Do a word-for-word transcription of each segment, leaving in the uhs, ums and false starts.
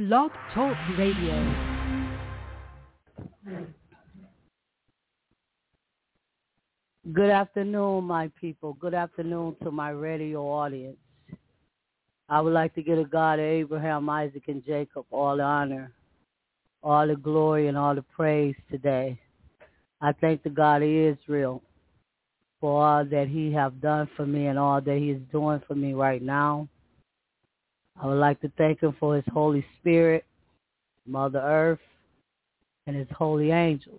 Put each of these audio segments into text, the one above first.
Blog Talk Radio. Good afternoon, my people. Good afternoon to my radio audience. I would like to give a God of Abraham, Isaac, and Jacob all the honor, all the glory, and all the praise today. I thank the God of Israel for all that he have done for me and all that he is doing for me right now. I would like to thank him for his Holy Spirit, Mother Earth, and his holy angels.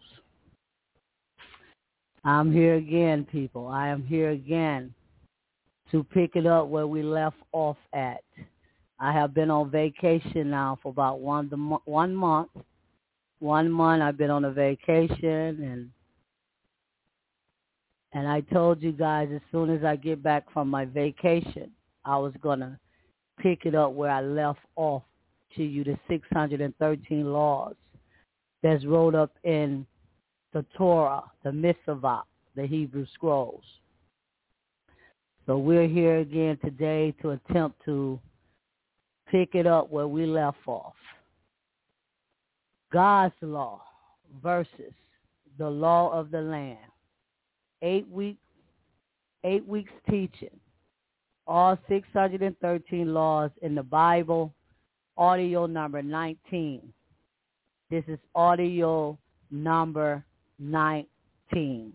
I'm here again, people. I am here again to pick it up where we left off at. I have been on vacation now for about one, one month. One month I've been on a vacation, and and I told you guys as soon as I get back from my vacation, I was going to pick it up where I left off to you, the six hundred thirteen laws that's wrote up in the Torah, the Mitzvah, the Hebrew Scrolls. So we're here again today to attempt to pick it up where we left off. God's law versus the law of the land. Eight weeks, eight weeks teaching. All six hundred thirteen laws in the Bible. Audio number nineteen. This is audio number nineteen.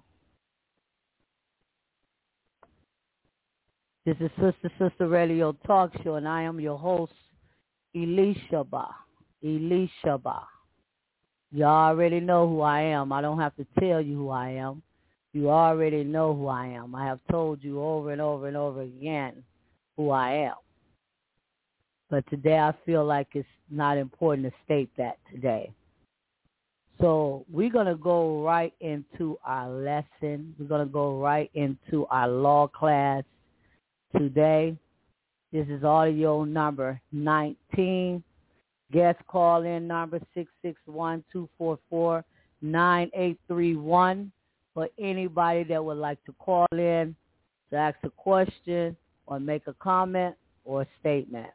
This is Sister Sister Radio Talk Show, and I am your host, Elishaba. Elishaba. You already know who I am. I don't have to tell you who I am. You already know who I am. I have told you over and over and over again who I am. But today I feel like it's not important to state that today. So we're going to go right into our lesson. We're going to go right into our law class today. This is audio number nineteen. Guest call-in number six six one, two four four, nine eight three one for anybody that would like to call in to ask a question or make a comment or a statement.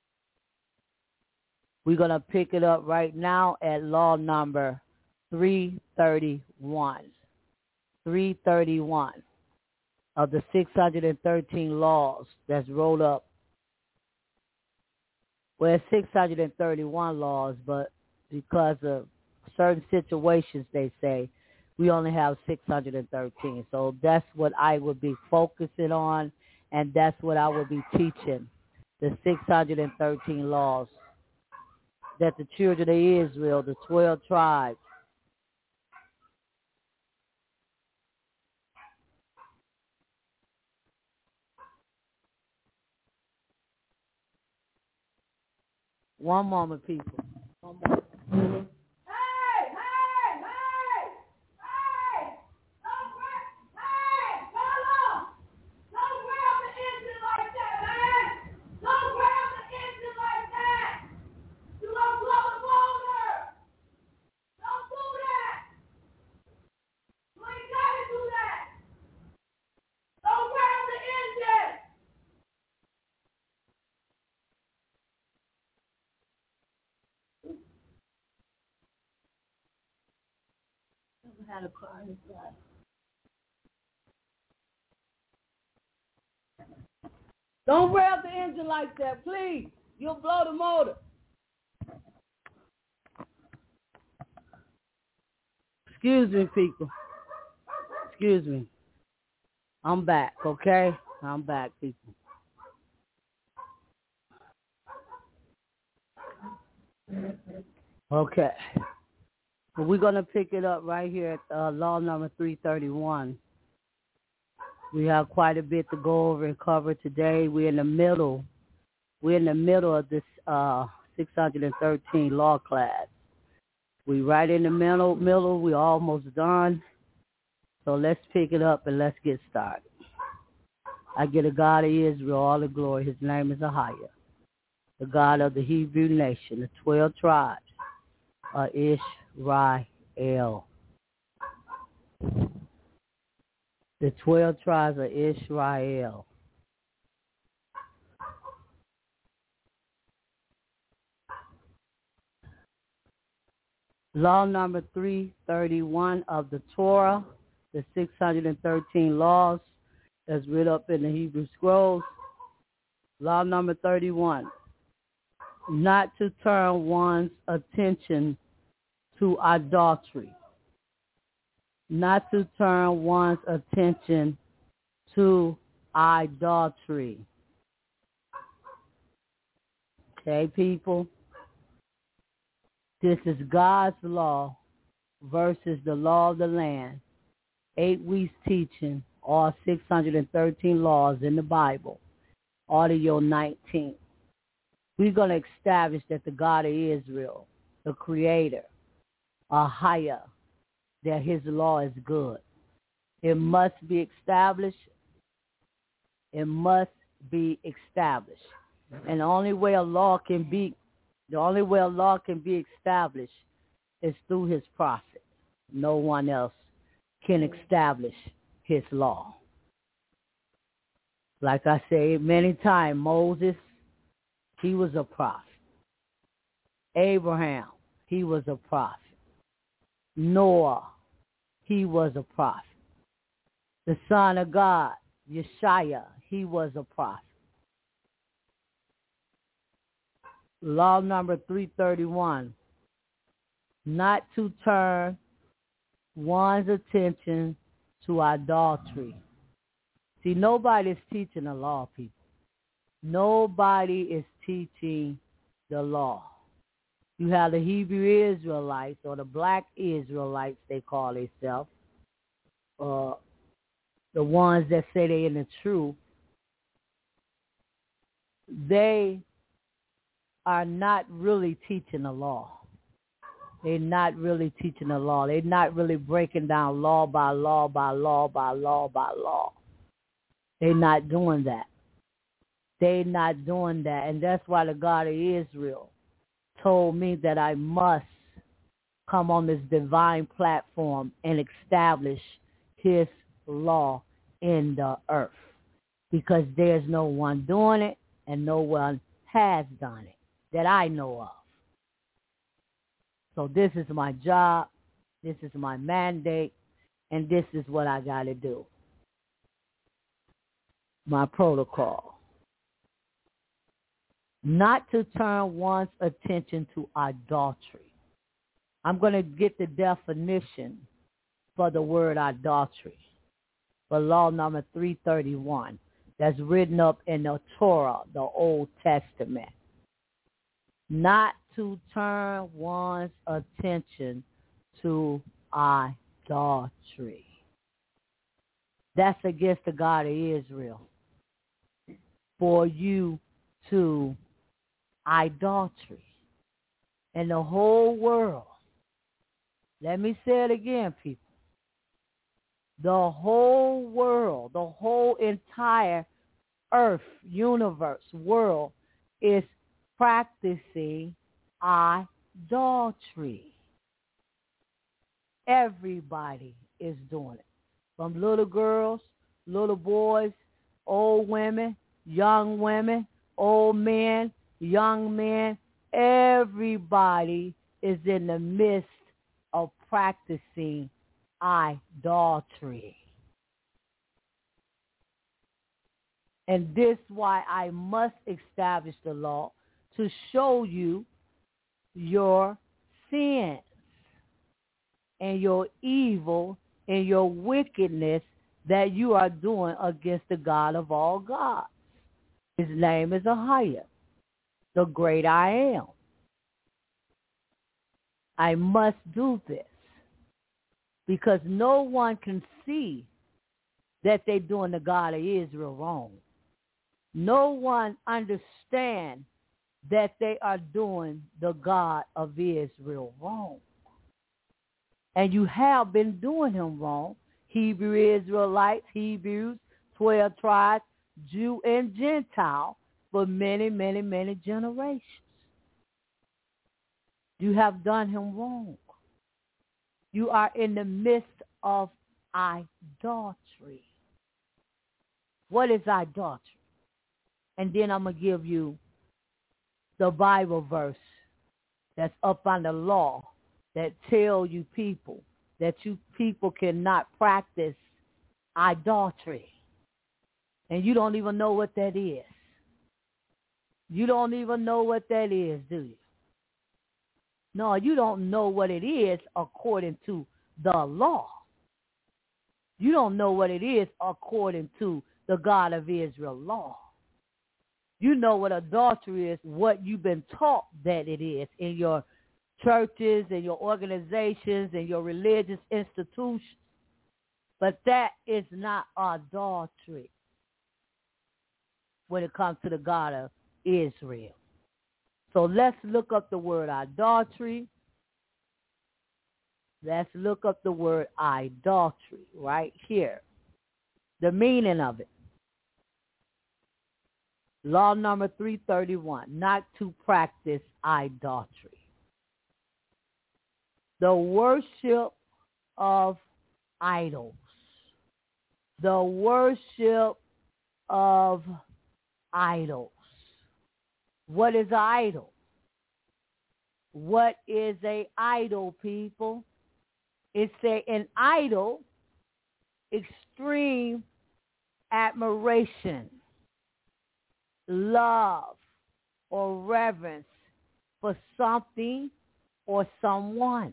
We're going to pick it up right now at law number three thirty-one. three thirty-one of the six hundred thirteen laws that's rolled up. Well, it's six hundred thirty-one laws, but because of certain situations, they say, we only have six hundred thirteen. So that's what I would be focusing on, and that's what I would be teaching, the six hundred thirteen laws that the children of Israel, the twelve tribes, one moment, people. One moment. Mm-hmm. Had a car inside. Don't rev the engine like that, please. You'll blow the motor. Excuse me, people. Excuse me. I'm back, okay? I'm back, people. Okay. But we're going to pick it up right here at uh, law number three thirty-one. We have quite a bit to go over and cover today. We're in the middle. We're in the middle of this uh, six hundred thirteen law class. We're right in the middle. middle. We're almost done. So let's pick it up and let's get started. I give the God of Israel all the glory. His name is Ahia, the God of the Hebrew nation, the twelve tribes of Israel. The twelve tribes of Israel. Law number three thirty-one of the Torah, the six hundred thirteen laws that's written up in the Hebrew Scrolls. Law number thirty-one, not to turn one's attention to idolatry. Not to turn one's attention to idolatry. Okay, people? This is God's law versus the law of the land. Eight weeks teaching all six hundred thirteen laws in the Bible. Audio nineteen. We're going to establish that the God of Israel, the Creator, are higher, that his law is good. It must be established. It must be established. And the only way a law can be, the only way a law can be established is through his prophet. No one else can establish his law. Like I say many times, Moses, he was a prophet. Abraham, he was a prophet. Noah, he was a prophet. The Son of God, Yeshua, he was a prophet. Law number three thirty-one, not to turn one's attention to idolatry. See, nobody is teaching the law, people. Nobody is teaching the law. You have the Hebrew Israelites, or the black Israelites, they call themselves, uh, the ones that say they're in the truth. They are not really teaching the law. They're not really teaching the law. They're not really breaking down law by law by law by law by law. They're not doing that. They're not doing that. And that's why the God of Israel told me that I must come on this divine platform and establish his law in the earth. Because there's no one doing it and no one has done it that I know of. So this is my job, this is my mandate, and this is what I got to do. My protocol. Not to turn one's attention to idolatry. I'm going to get the definition for the word idolatry. For law number three thirty-one, that's written up in the Torah, the Old Testament. Not to turn one's attention to idolatry. That's against the God of Israel. For you to idolatry. And the whole world, let me say it again, people. The whole world, the whole entire earth, universe, world is practicing idolatry. Everybody is doing it. From little girls, little boys, old women, young women, old men, young men. Everybody is in the midst of practicing idolatry. And this is why I must establish the law to show you your sins and your evil and your wickedness that you are doing against the God of all gods. His name is Ahia, the great I am. I must do this because no one can see that they're doing the God of Israel wrong. No one understands that they are doing the God of Israel wrong. And you have been doing him wrong. Hebrew Israelites, Hebrews, twelve tribes, Jew and Gentile, for many, many, many generations. You have done him wrong. You are in the midst of idolatry. What is idolatry? And then I'm going to give you the Bible verse that's up on the law that tell you people that you people cannot practice idolatry. And you don't even know what that is. You don't even know what that is, do you? No, you don't know what it is according to the law. You don't know what it is according to the God of Israel law. You know what adultery is, what you've been taught that it is in your churches and your organizations and your religious institutions. But that is not adultery when it comes to the God of Israel. So let's look up the word idolatry. Let's look up the word idolatry right here. The meaning of it. Law number three thirty-one, not to practice idolatry. The worship of idols. The worship of idols. What is an idol? What is a idol, people? It's a, an idol, extreme admiration, love, or reverence for something or someone.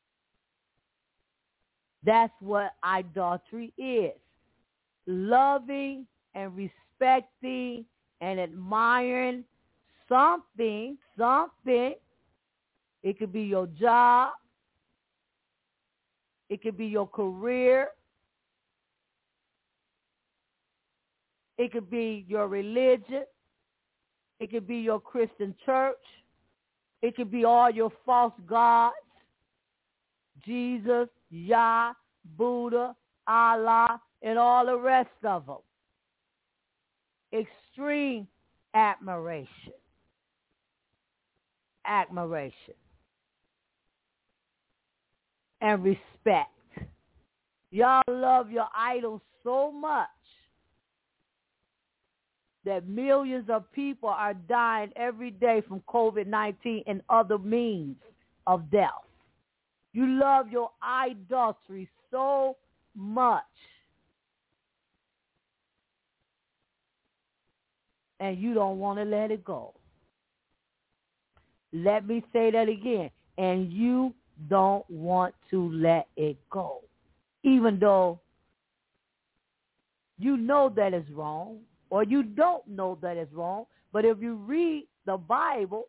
That's what idolatry is. Loving and respecting and admiring something, something. It could be your job. It could be your career. It could be your religion. It could be your Christian church. It could be all your false gods. Jesus, Yah, Buddha, Allah, and all the rest of them. Extreme admiration. Admiration. And respect. Y'all love your idols so much that millions of people are dying every day from covid nineteen and other means of death. You love your idolatry so much. And you don't want to let it go. Let me say that again. And you don't want to let it go. Even though you know that is wrong, or you don't know that is wrong, but if you read the Bible,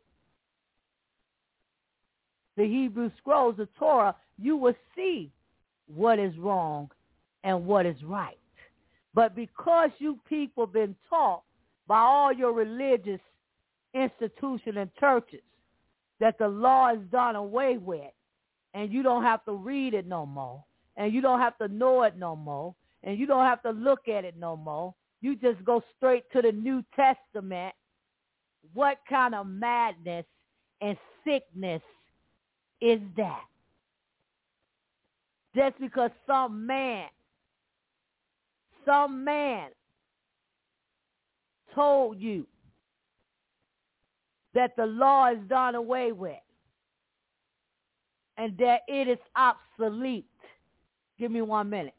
the Hebrew Scrolls, the Torah, you will see what is wrong and what is right. But because you people been taught by all your religious institutions and churches that the law is done away with, and you don't have to read it no more, and you don't have to know it no more, and you don't have to look at it no more, you just go straight to the New Testament, what kind of madness and sickness is that? Just because some man, some man told you that the law is done away with and that it is obsolete. Give me one minute.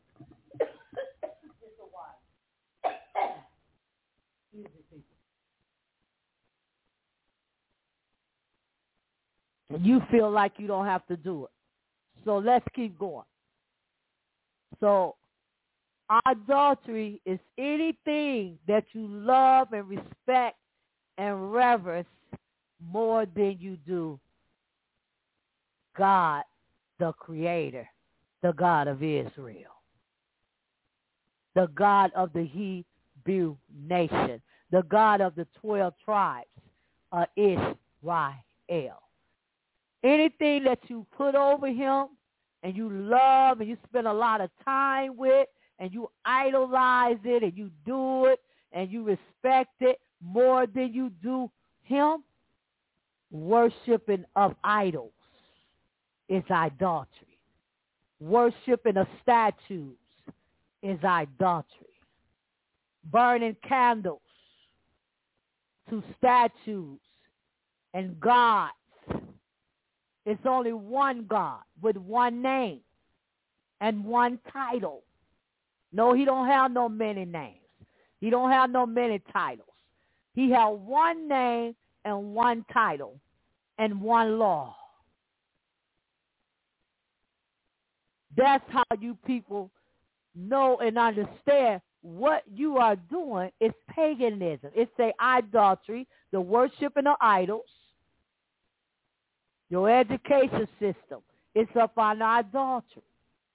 You feel like you don't have to do it. So let's keep going. So idolatry is anything that you love and respect and reverence more than you do God, the Creator, the God of Israel, the God of the Hebrew nation, the God of the twelve tribes of Israel. Anything that you put over him and you love and you spend a lot of time with and you idolize it and you do it and you respect it more than you do him, worshiping of idols is idolatry. Worshiping of statues is idolatry. Burning candles to statues and gods It's only one God with one name and one title. No, he don't have no many names. He don't have no many titles. He had one name and one title and one law. That's how you people know and understand what you are doing is paganism. It's a idolatry, the worshiping of idols. Your education system is up on idolatry.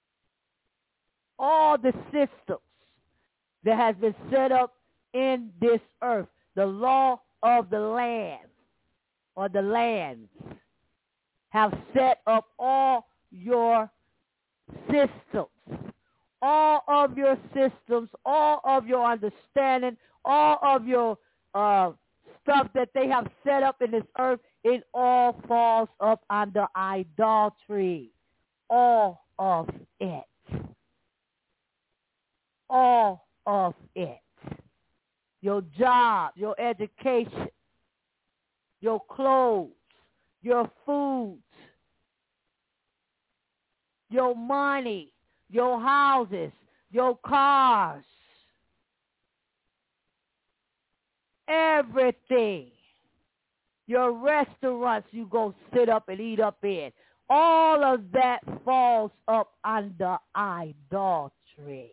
All the systems that has been set up in this earth, the law of the land or the lands, have set up all your systems, all of your systems, all of your understanding, all of your uh, stuff that they have set up in this earth. It all falls up under idolatry. All of it. All of it. Your job, your education, your clothes, your food, your money, your houses, your cars, everything. Your restaurants you go sit up and eat up in. All of that falls up under idolatry.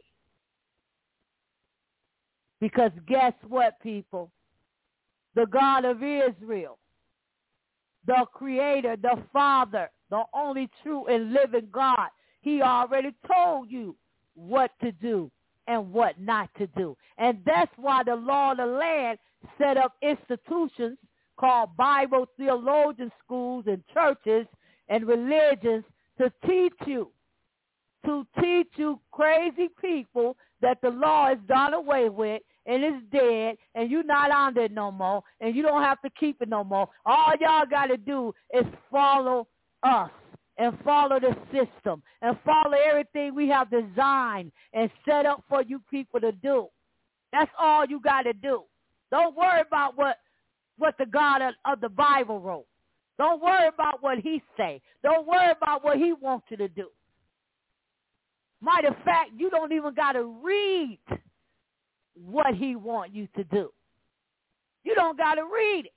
Because guess what, people? The God of Israel, the Creator, the Father, the only true and living God, he already told you what to do and what not to do. And that's why the law of the land set up institutions called Bible theologian schools and churches and religions to teach you, to teach you crazy people that the law is done away with and it's dead and you're not under it no more and you don't have to keep it no more. All y'all got to do is follow us and follow the system and follow everything we have designed and set up for you people to do. That's all you got to do. Don't worry about what what the God of, of the Bible wrote. Don't worry about what he say. Don't worry about what he wants you to do. Matter of fact, you don't even got to read what he wants you to do. You don't got to read it.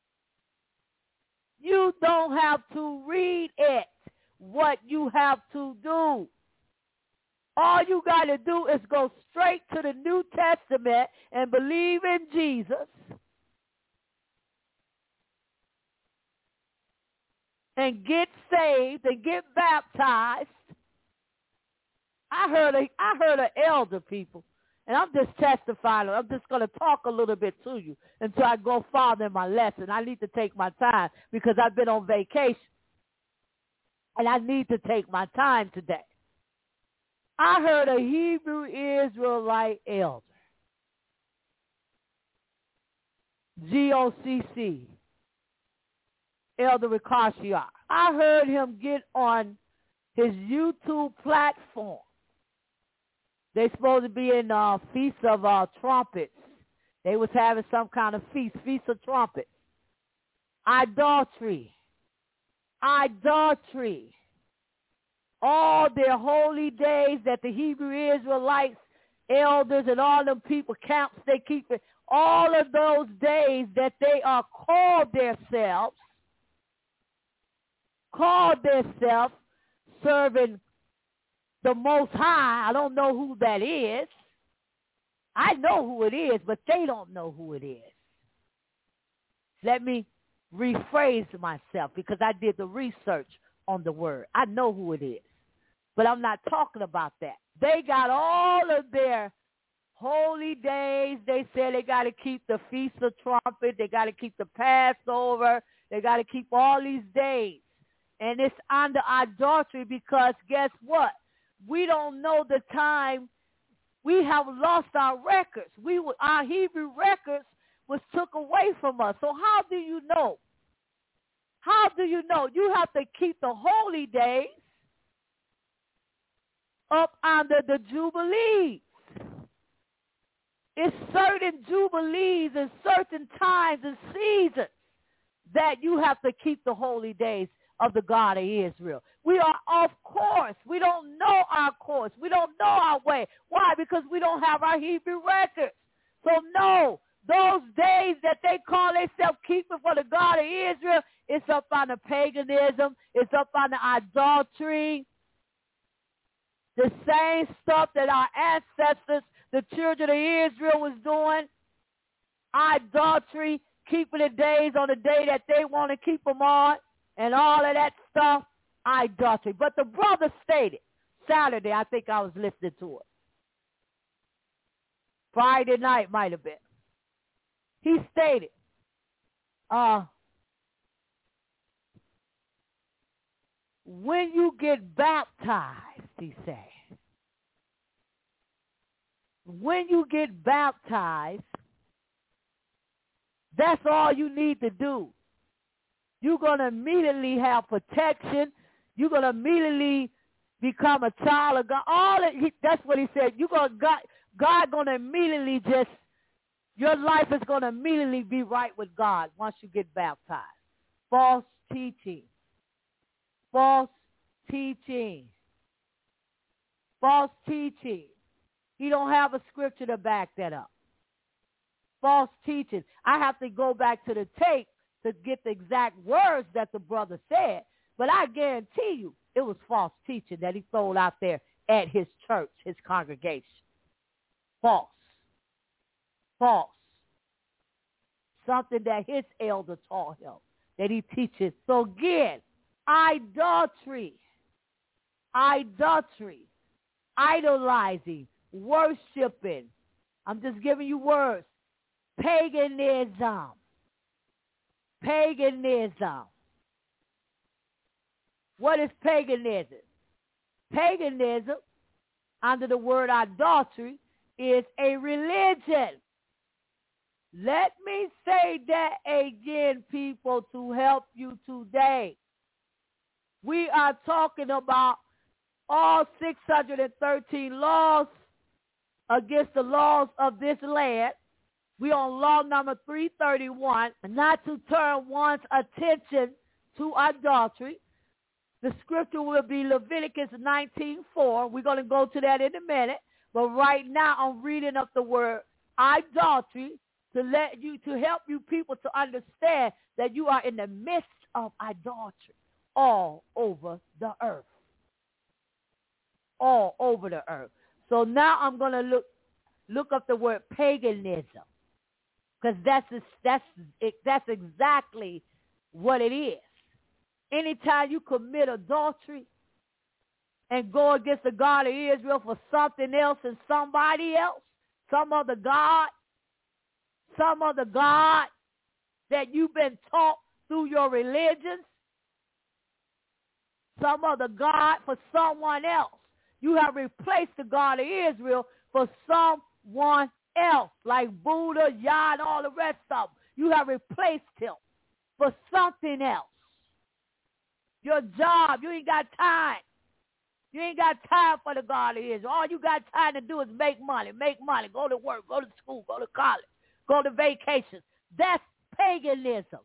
You don't have to read it, what you have to do. All you got to do is go straight to the New Testament and believe in Jesus and get saved and get baptized. I heard a, I heard an elder, people, and I'm just testifying. I'm just going to talk a little bit to you until I go farther in my lesson. I need to take my time because I've been on vacation, and I need to take my time today. I heard a Hebrew Israelite elder, G O C C, Elder Ricashiar. I heard him get on his YouTube platform. They supposed to be in uh, Feast of uh, Trumpets. They was having some kind of feast, Feast of Trumpets. Idolatry. Idolatry. All their holy days that the Hebrew Israelites, elders, and all them people, camps, they keep it. All of those days that they are called themselves, called themselves, serving the Most High. I don't know who that is. I know who it is, but they don't know who it is. Let me rephrase myself because I did the research on the word. I know who it is, but I'm not talking about that. They got all of their holy days. They say they got to keep the Feast of Trumpet. They got to keep the Passover. They got to keep all these days. And it's under idolatry because guess what? We don't know the time. We have lost our records. We were, our Hebrew records was took away from us. So how do you know? How do you know? You have to keep the holy days up under the Jubilees. It's certain Jubilees and certain times and seasons that you have to keep the holy days of the God of Israel. We are off course. We don't know our course. We don't know our way. Why? Because we don't have our Hebrew records. So no, those days that they call themselves keeping for the God of Israel, it's up on the paganism. It's up on the idolatry. The same stuff that our ancestors, the children of Israel, was doing. Idolatry, keeping the days on the day that they want to keep them on, and all of that stuff, idolatry. But the brother stated, Saturday, I think I was listening to it. Friday night might have been. He stated, uh, when you get baptized, he said, when you get baptized, that's all you need to do. You're going to immediately have protection. You're going to immediately become a child of God. All of, he, that's what he said. You're going God, God going to immediately just, your life is going to immediately be right with God once you get baptized. False teaching. False teaching. False teaching. He don't have a scripture to back that up. False teaching. I have to go back to the tape to get the exact words that the brother said, but I guarantee you it was false teaching that he thrown out there at his church, his congregation. False. False. Something that his elder taught him, that he teaches. So again, idolatry. Idolatry. Idolizing. Worshiping. I'm just giving you words. Paganism. Paganism. What is paganism? Paganism, under the word idolatry, is a religion. Let me say that again, people, to help you today. We are talking about all six hundred thirteen laws against the laws of this land. We on law number three thirty-one, not to turn one's attention to idolatry. The scripture will be Leviticus nineteen four. We're going to go to that in a minute. But right now I'm reading up the word idolatry to let you, to help you people to understand that you are in the midst of idolatry all over the earth. All over the earth. So now I'm going to look look up the word paganism. Because that's, that's, that's exactly what it is. Anytime you commit adultery and go against the God of Israel for something else and somebody else, some other God, some other God that you've been taught through your religions, some other God for someone else. You have replaced the God of Israel for someone else, like Buddha, Yah, and all the rest of them. You have replaced him for something else. Your job, you ain't got time. You ain't got time for the God of Israel. All you got time to do is make money, make money, go to work, go to school, go to college, go to vacations. That's paganism.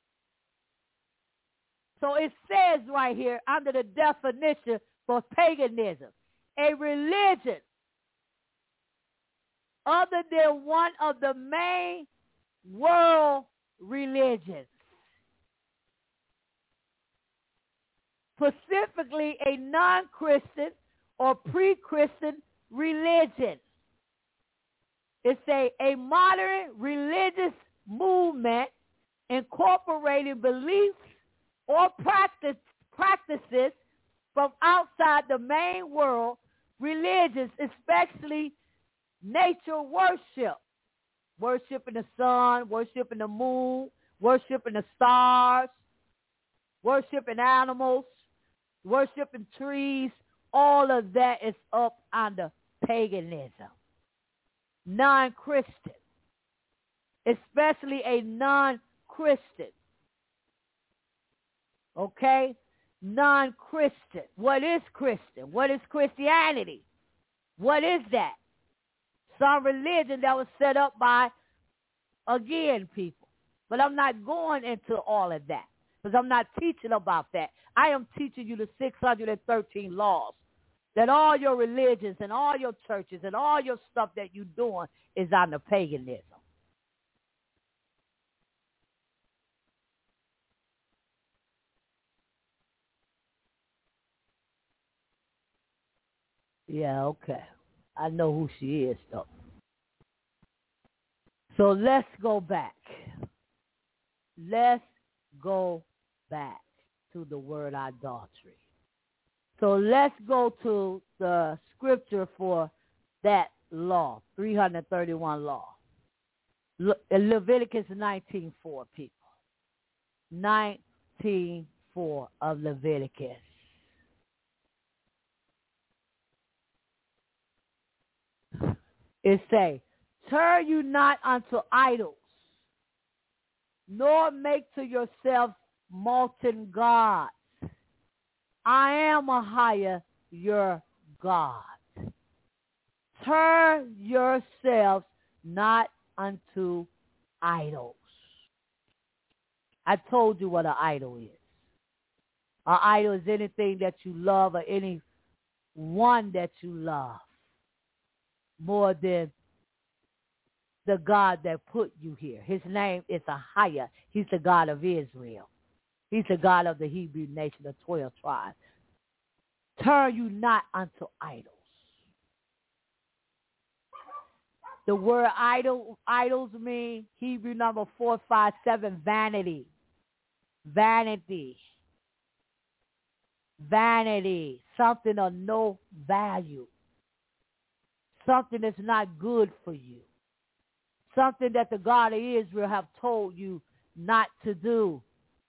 So it says right here under the definition for paganism, a religion other than one of the main world religions, specifically a non-Christian or pre-Christian religion. It's a, a modern religious movement incorporating beliefs or practice, practices from outside the main world religions, especially nature worship, worshiping the sun, worshiping the moon, worshiping the stars, worshiping animals, worshiping trees. All of that is up under paganism. Non-Christian, especially a non-Christian. Okay? Non-Christian. What is Christian? What is Christianity? What is that? Some religion that was set up by, again, people. But I'm not going into all of that. because I'm not teaching about that. I am teaching you the six hundred thirteen laws, that all your religions and all your churches and all your stuff that you're doing is on the paganism. Yeah, okay. I know who she is, though. So let's go back. Let's go back to the word idolatry. So let's go to the scripture for that law, three hundred thirty-one law. Le- Leviticus nineteen four, people. nineteen four of Leviticus. It say, turn you not unto idols, nor make to yourself molten gods. I am a higher your God. Turn yourselves not unto idols. I told you what an idol is. An idol is anything that you love or any one that you love more than the God that put you here. His name is Ahia. He's the God of Israel. He's the God of the Hebrew nation, the twelve tribes. Turn you not unto idols. The word idol, idols mean Hebrew number four five seven, vanity. Vanity. Vanity. Something of no value. Something that's not good for you. Something that the God of Israel have told you not to do.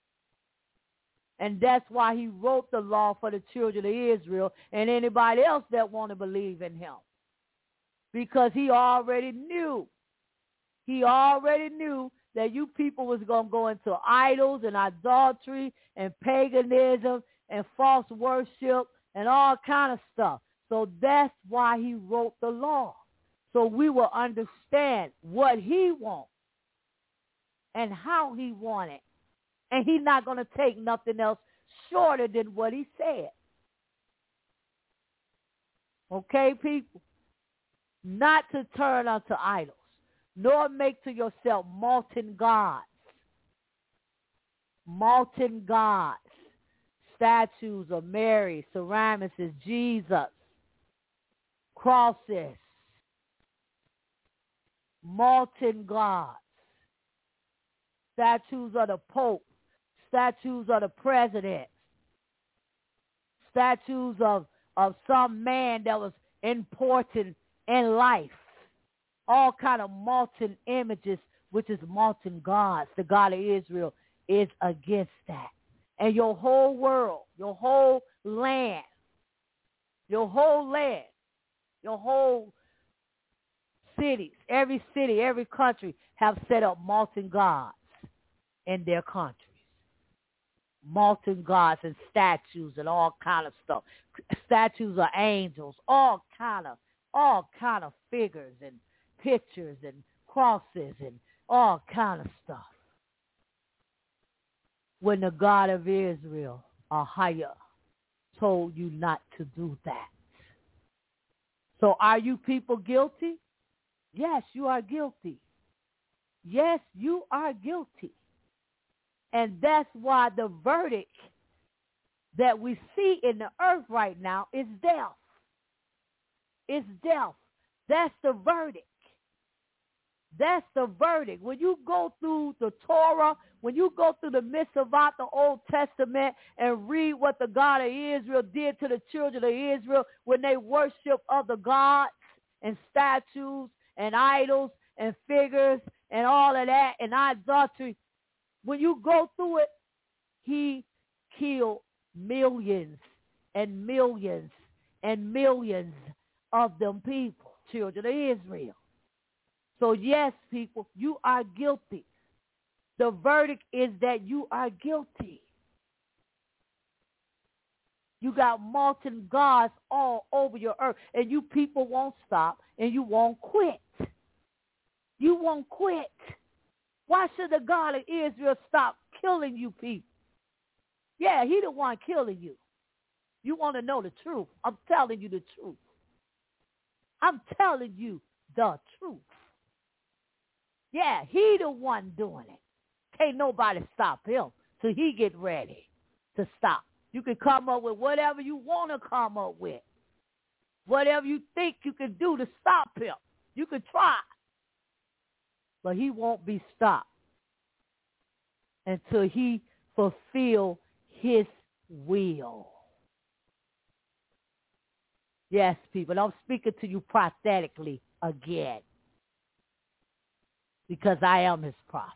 And that's why he wrote the law for the children of Israel and anybody else that want to believe in him. Because he already knew. He already knew that you people was going to go into idols and idolatry and paganism and false worship and all kind of stuff. So that's why he wrote the law. So we will understand what he wants and how he wants it. And he's not going to take nothing else shorter than what he said. Okay, people? Not to turn unto idols, nor make to yourself molten gods. Molten gods. Statues of Mary, ceramics, Jesus, crosses, molten gods, statues of the Pope, statues of the president, statues of, of some man that was important in life, all kind of molten images, which is molten gods. The God of Israel is against that. And your whole world, your whole land, your whole land, your whole cities, every city, every country have set up molten gods in their countries. Molten gods and statues and all kind of stuff. Statues of angels, all kind of, all kind of figures and pictures and crosses and all kind of stuff. When the God of Israel, Ahia, told you not to do that. So are you people guilty? Yes, you are guilty. Yes, you are guilty. And that's why the verdict that we see in the earth right now is death. It's death. That's the verdict. That's the verdict. When you go through the Torah, when you go through the Mitzvot, the Old Testament, and read what the God of Israel did to the children of Israel when they worship other gods and statues and idols and figures and all of that and idolatry, when you go through it, he killed millions and millions and millions of them people, children of Israel. So yes, people, you are guilty. The verdict is that you are guilty. You got molten gods all over your earth, and you people won't stop, and you won't quit. You won't quit. Why should the God of Israel stop killing you people? Yeah, he the one killing you. You want to know the truth. I'm telling you the truth. I'm telling you the truth. Yeah, he the one doing it. Can't nobody stop him till he get ready to stop. You can come up with whatever you want to come up with. Whatever you think you can do to stop him. You can try. But he won't be stopped until he fulfill his will. Yes, people, I'm speaking to you prophetically again because I am his prophet.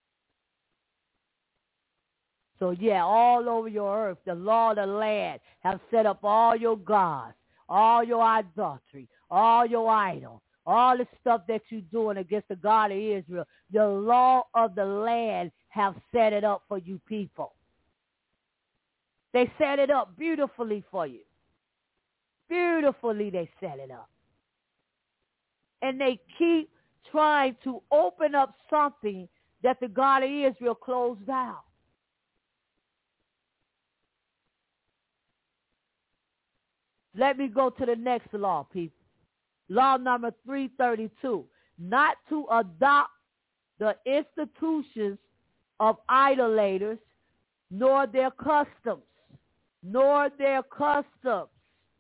So, yeah, all over your earth, the law of the land have set up all your gods, all your idolatry, all your idols, all the stuff that you're doing against the God of Israel. The law of the land have set it up for you people. They set it up beautifully for you. Beautifully they set it up. And they keep trying to open up something that the God of Israel closed down. Let me go to the next law, people. Law number three thirty-two. Not to adopt the institutions of idolaters, nor their customs, nor their customs.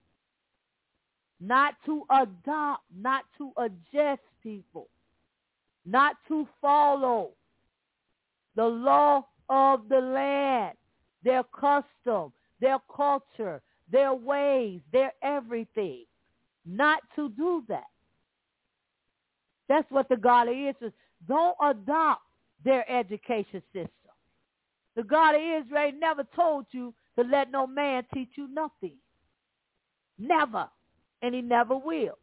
Not to adopt, not to adjust people, not to follow the law of the land, their custom, their culture, their ways, their everything. Not to do that. That's what the God of Israel, don't adopt their education system. The God of Israel never told you to let no man teach you nothing. Never. And he never will.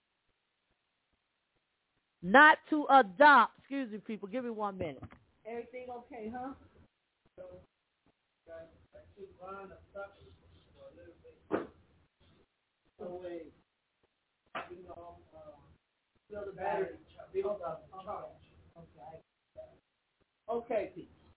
Not to adopt, excuse me, people, give me one minute. Everything okay, huh? So, I took Ron a suction for a little bit. So, uh, you know, uh, fill the battery, build up and charge. Okay. Okay,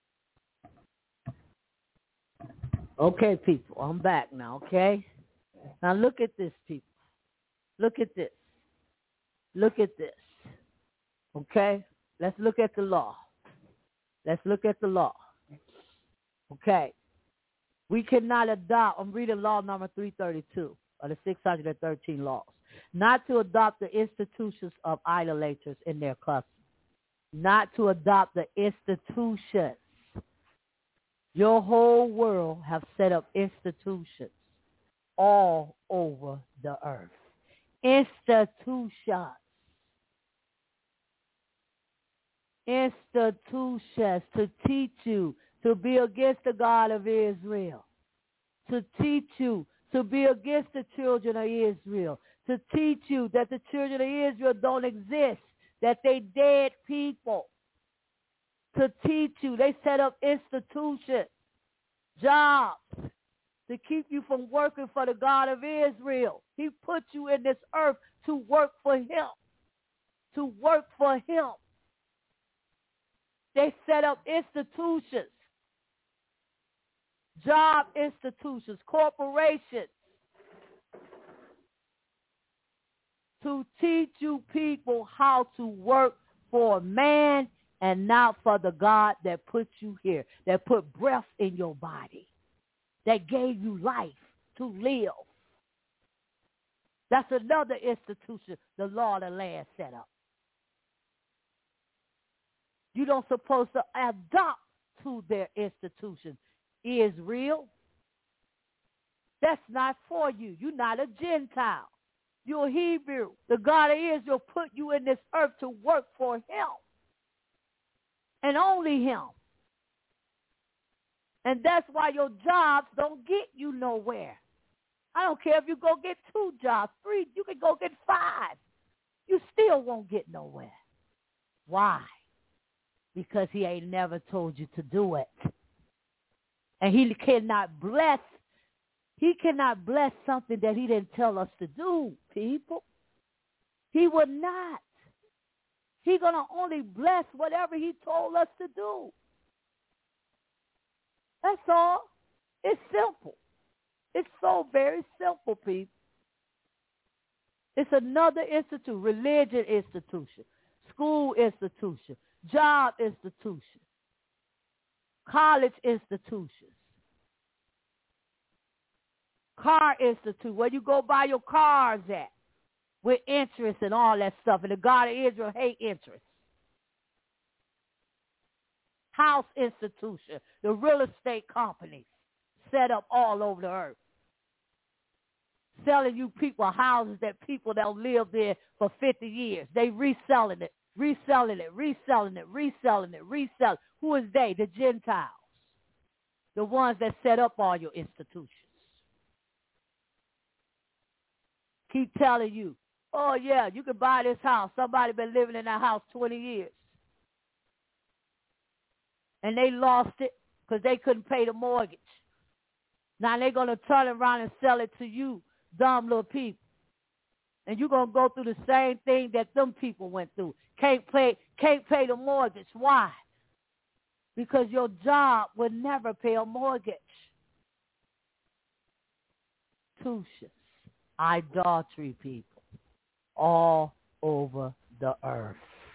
people. Okay, people, I'm back now, okay? Now look at this, people. Look at this. Look at this. Okay? Let's look at the law. Let's look at the law. Okay. We cannot adopt, I'm reading law number three thirty-two of the six hundred thirteen laws. Not to adopt the institutions of idolaters in their customs. Not to adopt the institutions. Your whole world have set up institutions all over the earth. Institutions. Institutions to teach you to be against the God of Israel. To teach you to be against the children of Israel. To teach you that the children of Israel don't exist. That they dead people. To teach you. They set up institutions. Jobs. To keep you from working for the God of Israel. He put you in this earth to work for him. To work for him. They set up institutions. Job institutions, corporations. To teach you people how to work for man and not for the God that put you here. That put breath in your body. That gave you life to live. That's another institution the law of the land set up. You don't supposed to adopt to their institution. Israel, that's not for you. You're not a Gentile. You're a Hebrew. The God of Israel put you in this earth to work for him. And only him. And that's why your jobs don't get you nowhere. I don't care if you go get two jobs, three, you can go get five. You still won't get nowhere. Why? Because he ain't never told you to do it. And he cannot bless, he cannot bless something that he didn't tell us to do, people. He would not. He's going to only bless whatever he told us to do. That's all. It's simple. It's so very simple, people. It's another institute, religion institution, school institution, job institution, college institutions, car institute, where you go buy your cars at with interest and all that stuff. And the God of Israel hate interest. House institution, the real estate companies set up all over the earth, selling you people houses that people that live there for fifty years. They reselling it, reselling it, reselling it, reselling it, reselling. Who is they? The Gentiles, the ones that set up all your institutions. Keep telling you, oh yeah, you can buy this house. Somebody been living in that house twenty years. And they lost it because they couldn't pay the mortgage. Now they're going to turn around and sell it to you, dumb little people. And you're going to go through the same thing that them people went through. Can't pay, can't pay the mortgage. Why? Because your job would never pay a mortgage. Institutions, idolatry, people, all over the earth.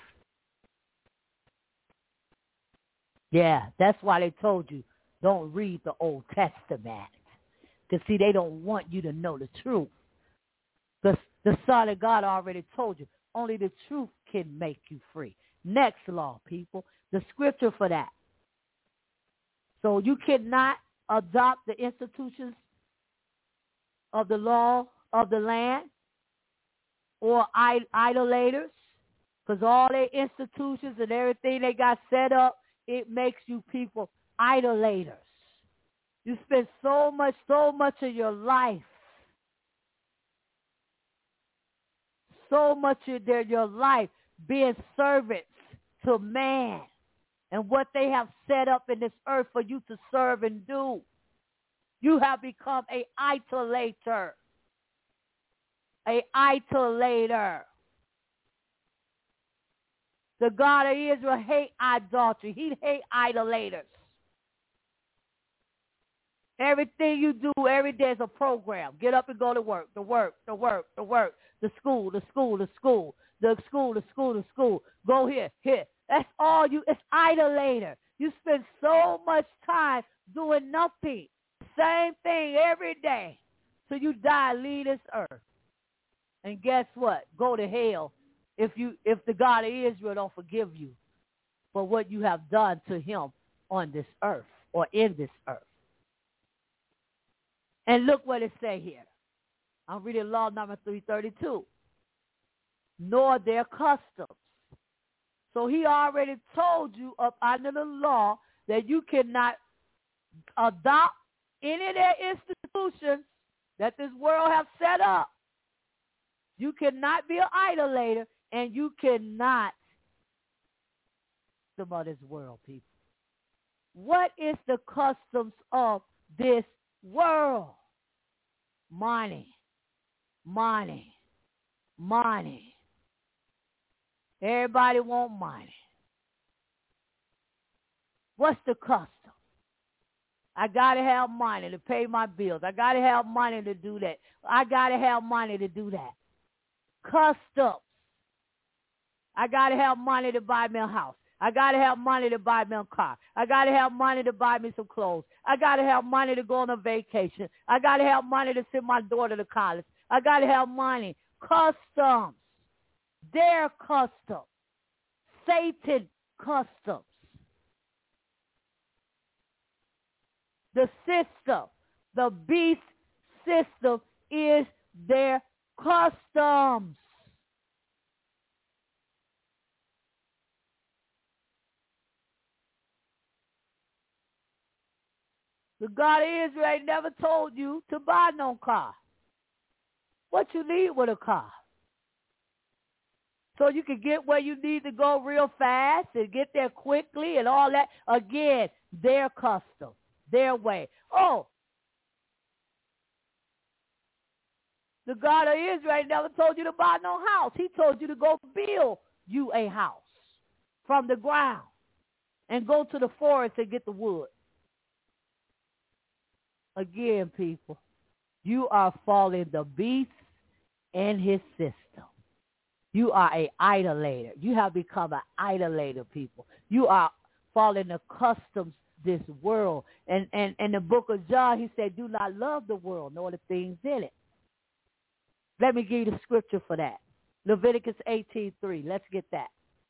Yeah, that's why they told you don't read the Old Testament. Because, see, they don't want you to know the truth. Because the Son of God already told you only the truth can make you free. Next law, people, the scripture for that. So you cannot adopt the institutions of the law of the land or idolaters, because all their institutions and everything they got set up, it makes you people idolaters. You spend so much, so much of your life, so much of their, your life being servants to man and what they have set up in this earth for you to serve and do. You have become a idolater. A idolater. The God of Israel hate idolatry. He hate idolaters. Everything you do every day is a program. Get up and go to work, the work, the work, the work, the school, the school, the school, the school, the school, the school. Go here, here. That's all you, it's idolater. You spend so much time doing nothing. Same thing every day. So you die, leave this earth. And guess what? Go to hell if you if the God of Israel don't forgive you for what you have done to him on this earth or in this earth. And look what it say here. I'm reading law number three thirty-two. Nor their customs. So he already told you up under the law that you cannot adopt any of their institutions that this world have set up. You cannot be an idolater, and you cannot of this world, people. What is the customs of this world? Money, money, money. Everybody want money. What's the custom? I got to have money to pay my bills. I got to have money to do that. I got to have money to do that. Customs. I got to have money to buy me a house. I got to have money to buy me a car. I got to have money to buy me some clothes. I got to have money to go on a vacation. I got to have money to send my daughter to college. I got to have money. Customs. Their customs. Satan customs. The system, the beast system is their customs. The God of Israel ain't never told you to buy no car. What you need with a car? So you can get where you need to go real fast and get there quickly and all that. Again, their custom, their way. Oh, the God of Israel ain't never told you to buy no house. He told you to go build you a house from the ground and go to the forest and get the wood. Again, people, you are following the beast and his system. You are a idolater. You have become an idolater, people. You are following the customs of this world. And, and, and the book of John, he said, do not love the world, nor the things in it. Let me give you the scripture for that. Leviticus eighteen three. Let's get that.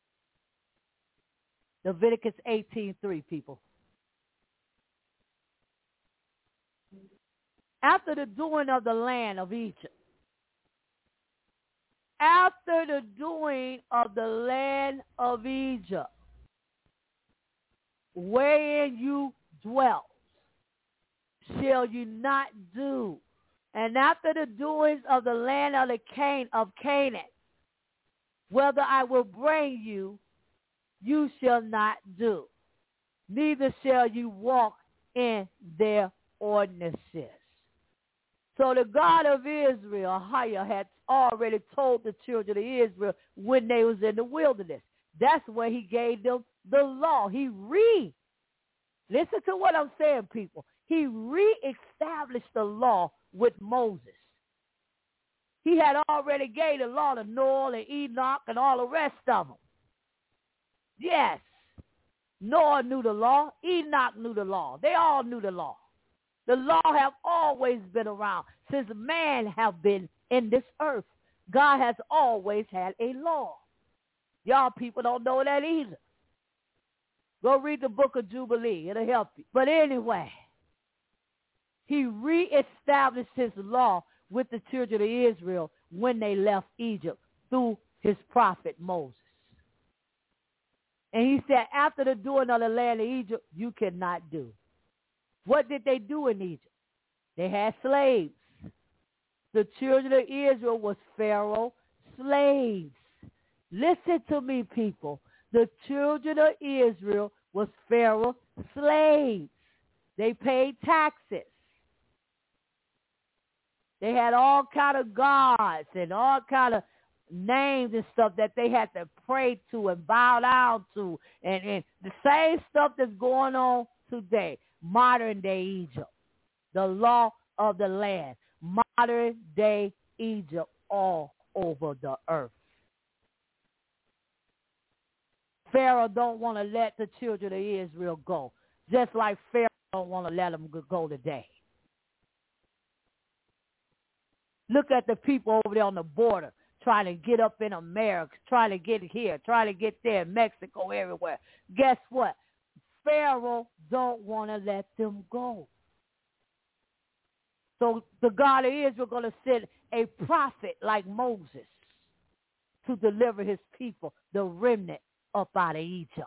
Leviticus eighteen three, people. After the doing of the land of Egypt, after the doing of the land of Egypt, wherein you dwell, shall you not do. And after the doings of the land of the Can of Canaan, whether I will bring you, you shall not do. Neither shall you walk in their ordinances. So the God of Israel, Haya, had already told the children of Israel when they was in the wilderness. That's where he gave them the law. He re, listen to what I'm saying, people. He re-established the law with Moses. He had already gave the law to Noah and Enoch and all the rest of them. Yes, Noah knew the law. Enoch knew the law. They all knew the law. The law have always been around. Since man have been in this earth, God has always had a law. Y'all people don't know that either. Go read the book of Jubilee. It'll help you. But anyway, he reestablished his law with the children of Israel when they left Egypt through his prophet Moses. And he said, after the doing of the land of Egypt, you cannot do. What did they do in Egypt? They had slaves. The children of Israel was Pharaoh slaves. Listen to me, people. The children of Israel was Pharaoh slaves. They paid taxes. They had all kind of gods and all kind of names and stuff that they had to pray to and bow down to. And, and the same stuff that's going on today. Modern day Egypt. The law of the land. Modern day Egypt all over the earth. Pharaoh don't want to let the children of Israel go. Just like Pharaoh don't want to let them go today. Look at the people over there on the border trying to get up in America, trying to get here, trying to get there in Mexico, everywhere. Guess what? Pharaoh don't want to let them go. So the God of Israel going to send a prophet like Moses to deliver his people, the remnant, up out of Egypt.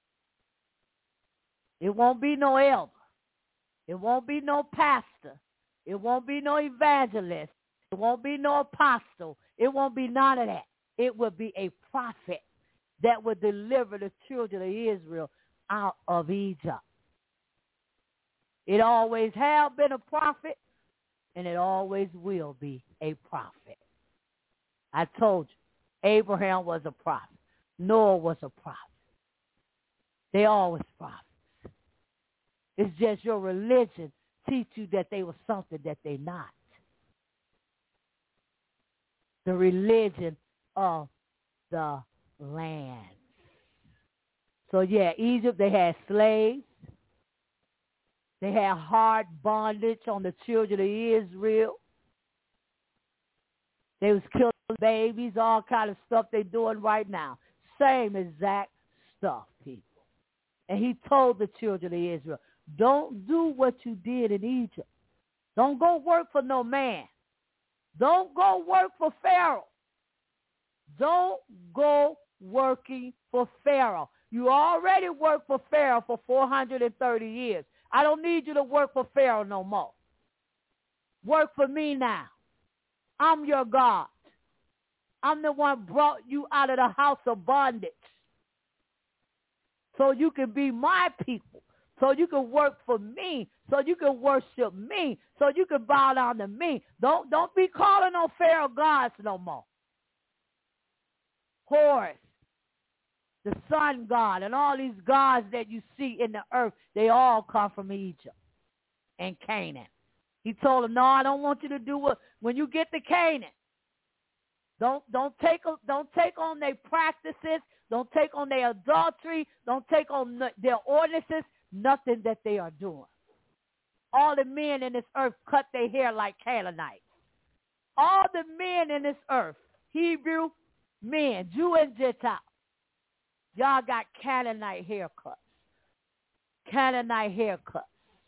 It won't be no elder. It won't be no pastor. It won't be no evangelist. It won't be no apostle. It won't be none of that. It will be a prophet that will deliver the children of Israel out of Egypt. It always have been a prophet, and it always will be a prophet. I told you, Abraham was a prophet. Noah was a prophet. They always prophets. It's just your religion teach you that they were something that they not. The religion of the land. So yeah, Egypt, they had slaves. They had hard bondage on the children of Israel. They was killing babies, all kind of stuff they doing right now. Same exact stuff, people. And he told the children of Israel, don't do what you did in Egypt. Don't go work for no man. Don't go work for Pharaoh. Don't go working for Pharaoh. You already worked for Pharaoh for four hundred thirty years. I don't need you to work for Pharaoh no more. Work for me now. I'm your God. I'm the one brought you out of the house of bondage so you can be my people, so you can work for me, so you can worship me, so you can bow down to me. Don't, don't be calling on Pharaoh gods no more. Horus, the sun god, and all these gods that you see in the earth, they all come from Egypt and Canaan. He told them, no, I don't want you to do what, when you get to Canaan, don't, don't, take, don't take on their practices, don't take on their adultery, don't take on their ordinances, nothing that they are doing. All the men in this earth cut their hair like Canaanites. All the men in this earth, Hebrew men, Jew and Gentile, y'all got Canaanite haircuts. Canaanite haircuts.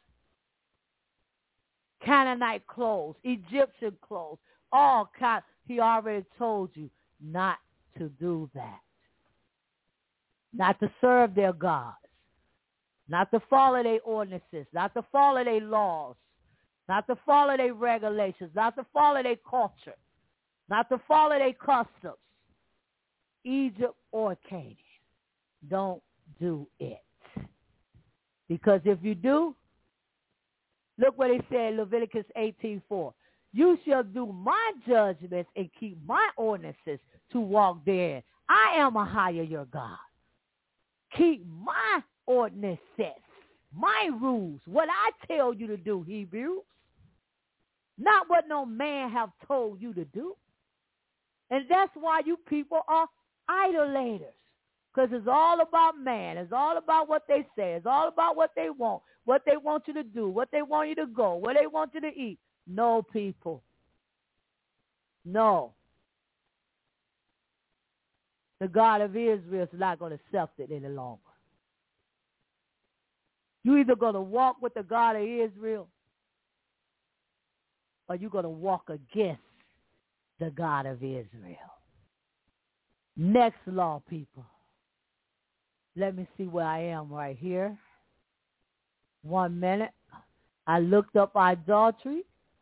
Canaanite clothes, Egyptian clothes, all kinds. He already told you not to do that. Not to serve their gods. Not to follow their ordinances. Not to follow their laws. Not to follow their regulations. Not to follow their culture. Not to follow their customs. Egypt or Canaan. Don't do it. Because if you do, look what it said in Leviticus eighteen four. You shall do my judgments and keep my ordinances to walk therein. I am a higher your God. Keep my ordinances, my rules, what I tell you to do, Hebrews. Not what no man have told you to do. And that's why you people are idolaters. Because it's all about man. It's all about what they say. It's all about what they want, what they want you to do, what they want you to go, where they want you to eat. No, people. No. The God of Israel is not going to accept it any longer. You're either going to walk with the God of Israel or you're going to walk against the God of Israel. Next law, people. Let me see where I am right here. One minute. I looked up idolatry.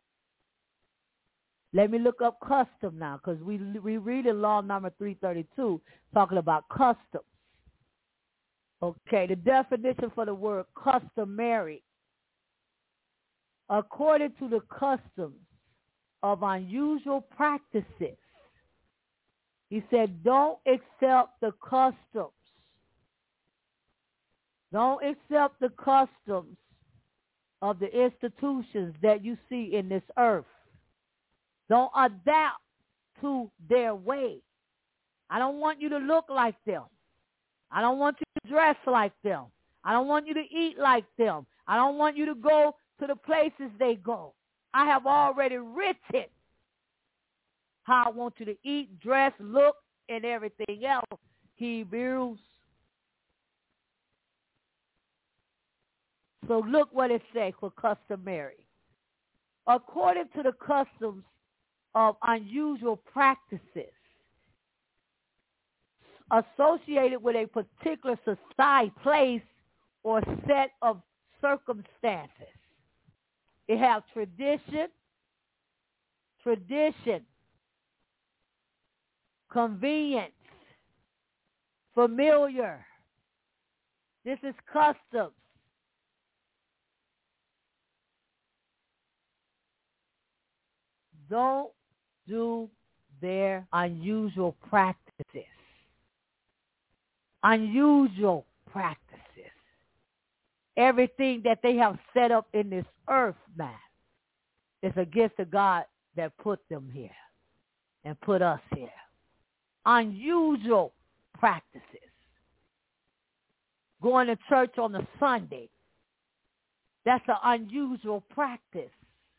Let me look up custom now, because we we read in law number three thirty-two talking about customs. Okay, the definition for the word customary. According to the customs of unusual practices. He said, don't accept the customs. Don't accept the customs of the institutions that you see in this earth. Don't adapt to their way. I don't want you to look like them. I don't want you to dress like them. I don't want you to eat like them. I don't want you to go to the places they go. I have already written how I want you to eat, dress, look, and everything else. Hebrews. So look what it says for customary. According to the customs of unusual practices associated with a particular society, place, or set of circumstances. It has tradition, tradition, convenience, familiar. This is customs. Don't do their unusual practices. Unusual practices. Everything that they have set up in this earth, man, is against the God that put them here and put us here. Unusual practices. Going to church on a Sunday, that's an unusual practice.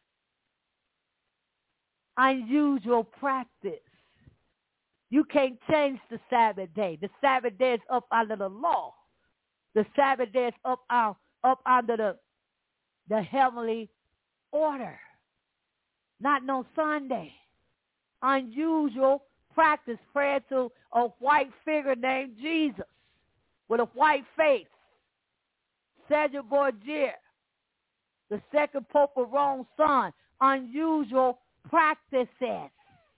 Unusual practice. You can't change the Sabbath day. The Sabbath day is up under the law. The Sabbath day is up, out, up under the, the heavenly order. Not no Sunday. Unusual practice. Prayer to a white figure named Jesus with a white face. Cesar Borgia, the second Pope of Rome's son. Unusual practices.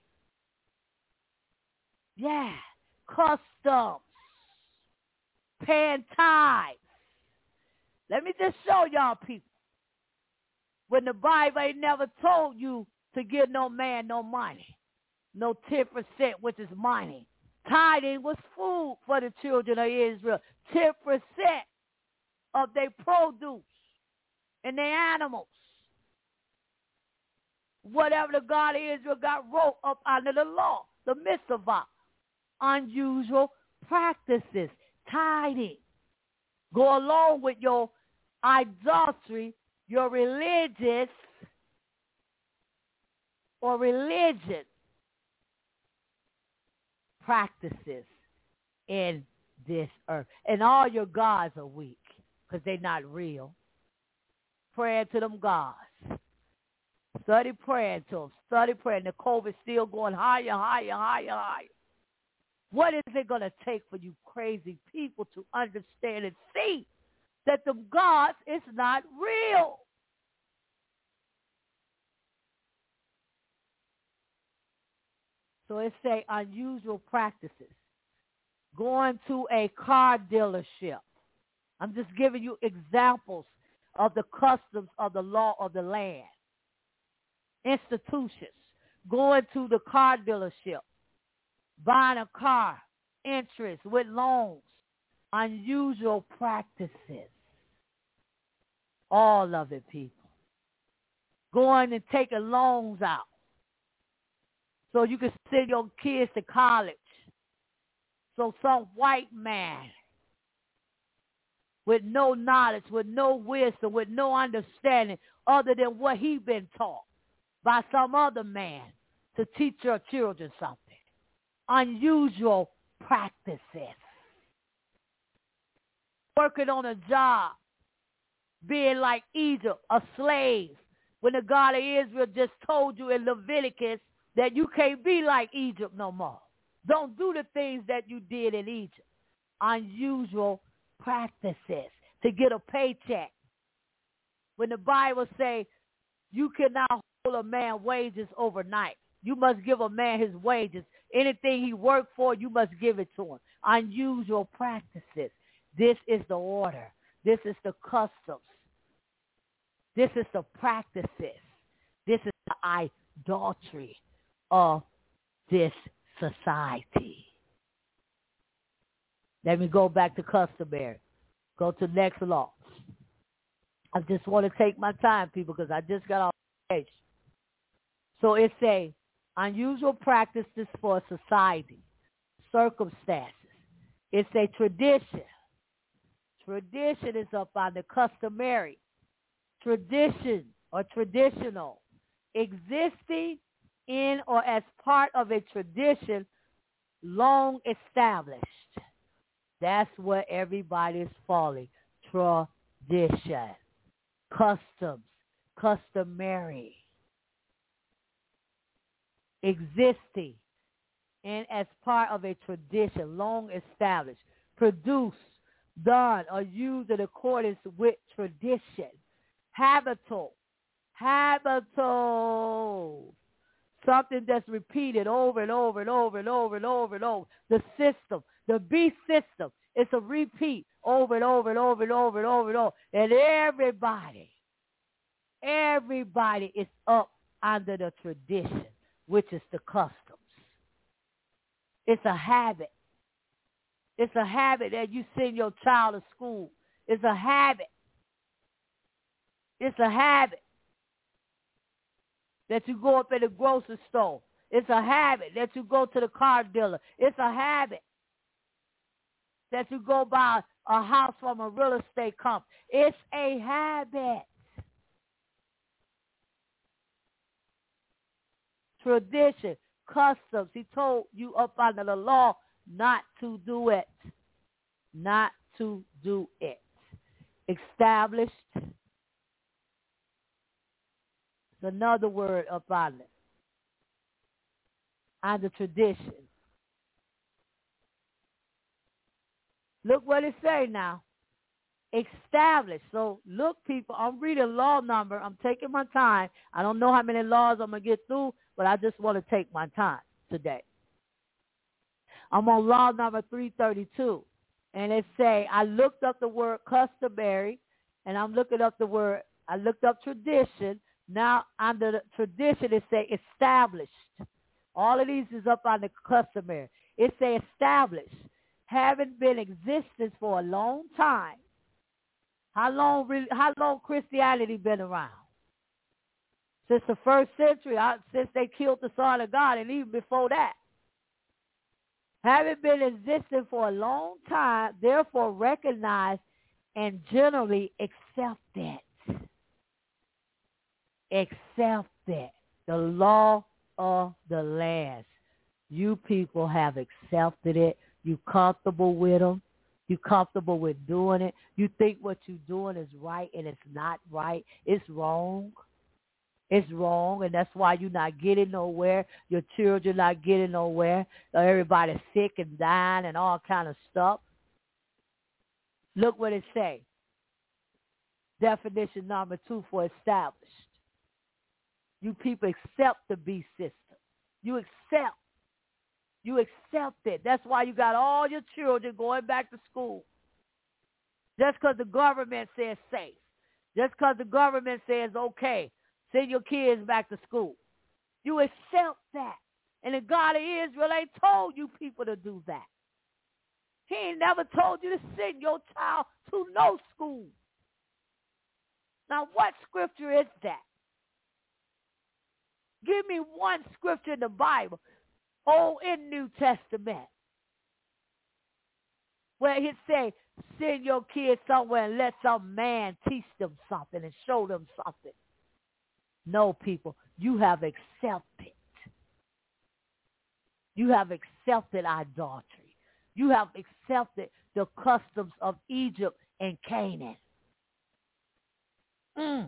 Yeah. Customs. Paying tithes. Let me just show y'all people. When the Bible ain't never told you to give no man no money. No ten percent, which is money. Tithing was food for the children of Israel. ten percent of their produce and their animals. whatever the God of Israel got wrote up under the law, the mitzvah. Unusual practices, tithing. Go along with your idolatry, your religious or religion practices in this earth. And all your gods are weak because they're not real. Praying to them gods. Study praying to them. Study praying. The COVID's still going higher, higher, higher, higher. What is it going to take for you crazy people to understand and see that the gods is not real? So it say unusual practices. Going to a car dealership. I'm just giving you examples of the customs of the law of the land. Institutions. Going to the car dealership. Buying a car, interest with loans, unusual practices. All of it, people. Going and taking loans out so you can send your kids to college. So some white man with no knowledge, with no wisdom, with no understanding other than what he been taught by some other man to teach your children something. Unusual practices. Working on a job, being like Egypt, a slave, when the God of Israel just told you in Leviticus that you can't be like Egypt no more. Don't do the things that you did in Egypt. Unusual practices to get a paycheck. When the Bible say you cannot hold a man wages overnight. You must give a man his wages. Anything he worked for, you must give it to him. Unusual practices. This is the order. This is the customs. This is the practices. This is the idolatry of this society. Let me go back to customary. Go to next law. I just want to take my time, people, because I just got off the stage. So it say, unusual practices for society, circumstances. It's a tradition. Tradition is up on the customary. Tradition or traditional. Existing in or as part of a tradition long established. That's where everybody is falling. Tradition. Customs. Customary. Existing and as part of a tradition long established, produced, done, or used in accordance with tradition. Habitual, habitual, something that's repeated over and over and over and over and over and over. The system, the beast system, it's a repeat over and over and over and over and over and over. And everybody, everybody is up under the tradition, which is the customs. It's a habit. It's a habit that you send your child to school. It's a habit. It's a habit that you go up at the grocery store. It's a habit that you go to the car dealer. It's a habit that you go buy a house from a real estate company. It's a habit. Tradition, customs. He told you up under the law not to do it. Not to do it. Established. It's another word up on it. And the tradition. Look what it say now. Established. So look, people, I'm reading law number. I'm taking my time. I don't know how many laws I'm going to get through, but I just want to take my time today. I'm on law number three thirty-two. And it say, I looked up the word customary, and I'm looking up the word, I looked up tradition. Now, under the tradition, it say established. All of these is up on the customary. It say established. Having been in existence for a long time. How long, really, how long Christianity been around? Since the first century, since they killed the Son of God, and even before that. Having been existing for a long time, therefore recognized and generally accepted. Accepted. The law of the land. You people have accepted it. You comfortable with them. You comfortable with doing it. You think what you're doing is right, and it's not right. It's wrong. It's wrong, and that's why you're not getting nowhere. Your children not getting nowhere. Everybody's sick and dying and all kind of stuff. Look what it say. Definition number two for established. You people accept the beast system. You accept. You accept it. That's why you got all your children going back to school. Just because the government says safe. Just because the government says okay. Send your kids back to school. You accept that. And the God of Israel ain't told you people to do that. He ain't never told you to send your child to no school. Now, what scripture is that? Give me one scripture in the Bible, Old and New Testament, where it say, send your kids somewhere and let some man teach them something and show them something. No, people, you have accepted. You have accepted idolatry. You have accepted the customs of Egypt and Canaan. Mm.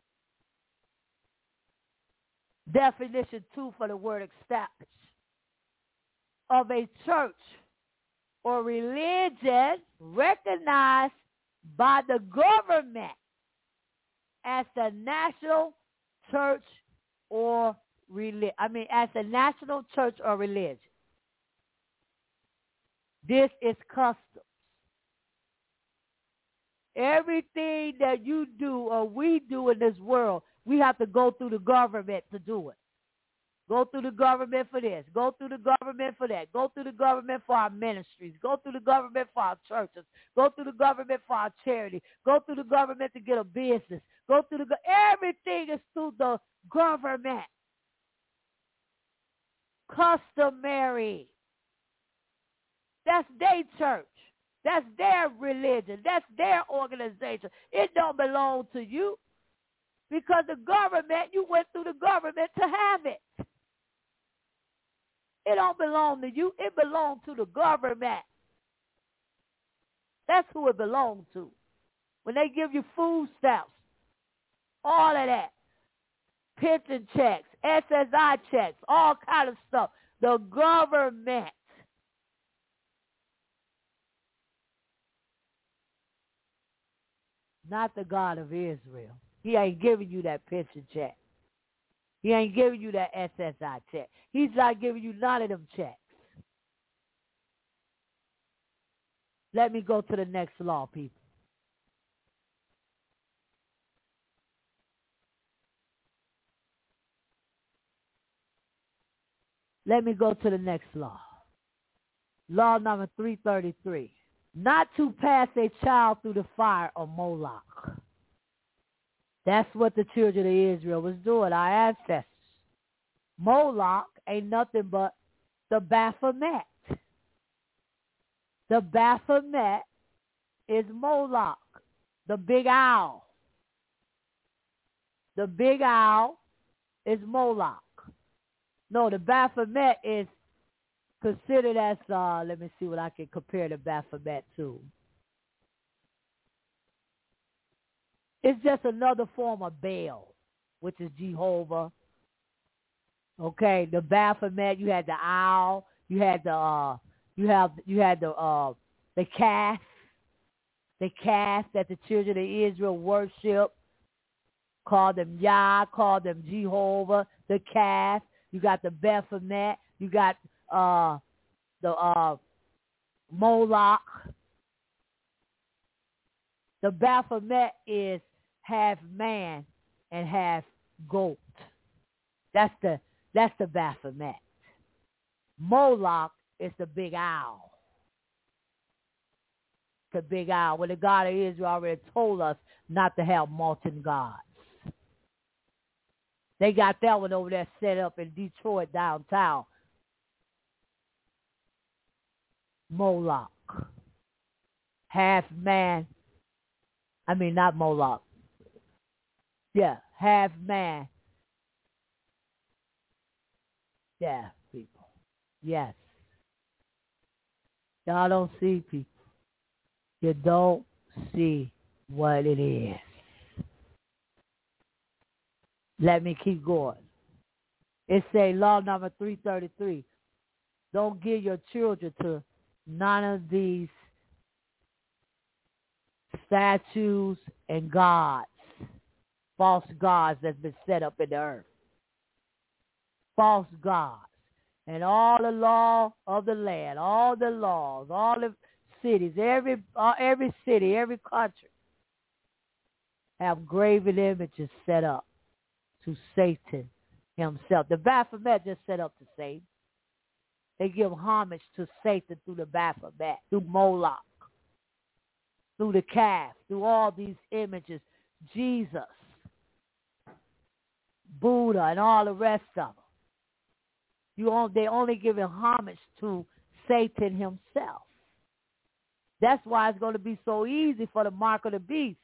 Definition two for the word established. Of a church or religion recognized by the government as the national church or religion. I mean, as a national church or religion. This is customs. Everything that you do or we do in this world, we have to go through the government to do it. Go through the government for this. Go through the government for that. Go through the government for our ministries. Go through the government for our churches. Go through the government for our charity. Go through the government to get a business. Go through the everything is through the government. Customary. That's their church. That's their religion. That's their organization. It don't belong to you. Because the government, you went through the government to have it. It don't belong to you. It belongs to the government. That's who it belongs to. When they give you food stamps, all of that, pension checks, S S I checks, all kind of stuff, the government. Not the God of Israel. He ain't giving you that pension check. He ain't giving you that S S I check. He's not giving you none of them checks. Let me go to the next law, people. Let me go to the next law. Law number three thirty-three. Not to pass a child through the fire of Moloch. That's what the children of Israel was doing, our ancestors. Moloch ain't nothing but the Baphomet. The Baphomet is Moloch, the big owl. The big owl is Moloch. No, the Baphomet is considered as, uh, let me see what I can compare the Baphomet to. It's just another form of Baal, which is Jehovah. Okay, the Baphomet, you had the owl, you had the uh, you have you had the uh, the calf, the calf that the children of Israel worship. Called them Yah, called them Jehovah, the calf. You got the Baphomet, you got uh, the uh, Moloch. The Baphomet is half man and half goat. That's the that's the Baphomet. Moloch is the big owl. The big owl. Well, the God of Israel already told us not to have molten gods. They got that one over there set up in Detroit downtown. Moloch. Half man. I mean, not Moloch. Yeah, half man. Yeah, people. Yes. Y'all don't see people. You don't see what it is. Let me keep going. It say law number three thirty-three. Don't give your children to none of these statues and gods, false gods that's been set up in the earth. False gods. And all the law of the land, all the laws, all the cities, every uh, every city, every country have graven images set up to Satan himself. The Baphomet just set up to Satan. They give homage to Satan through the Baphomet, through Moloch, through the calf, through all these images. Jesus, Buddha, and all the rest of them. You all, they only giving homage to Satan himself. That's why it's going to be so easy for the mark of the beast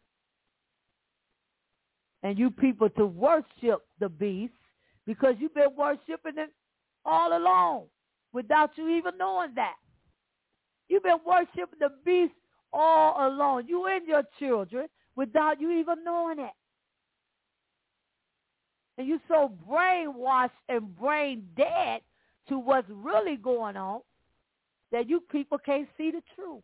and you people to worship the beast, because you've been worshiping it all along without you even knowing that. You've been worshiping the beast all along, you and your children, without you even knowing it. And you're so brainwashed and brain dead to what's really going on that you people can't see the truth.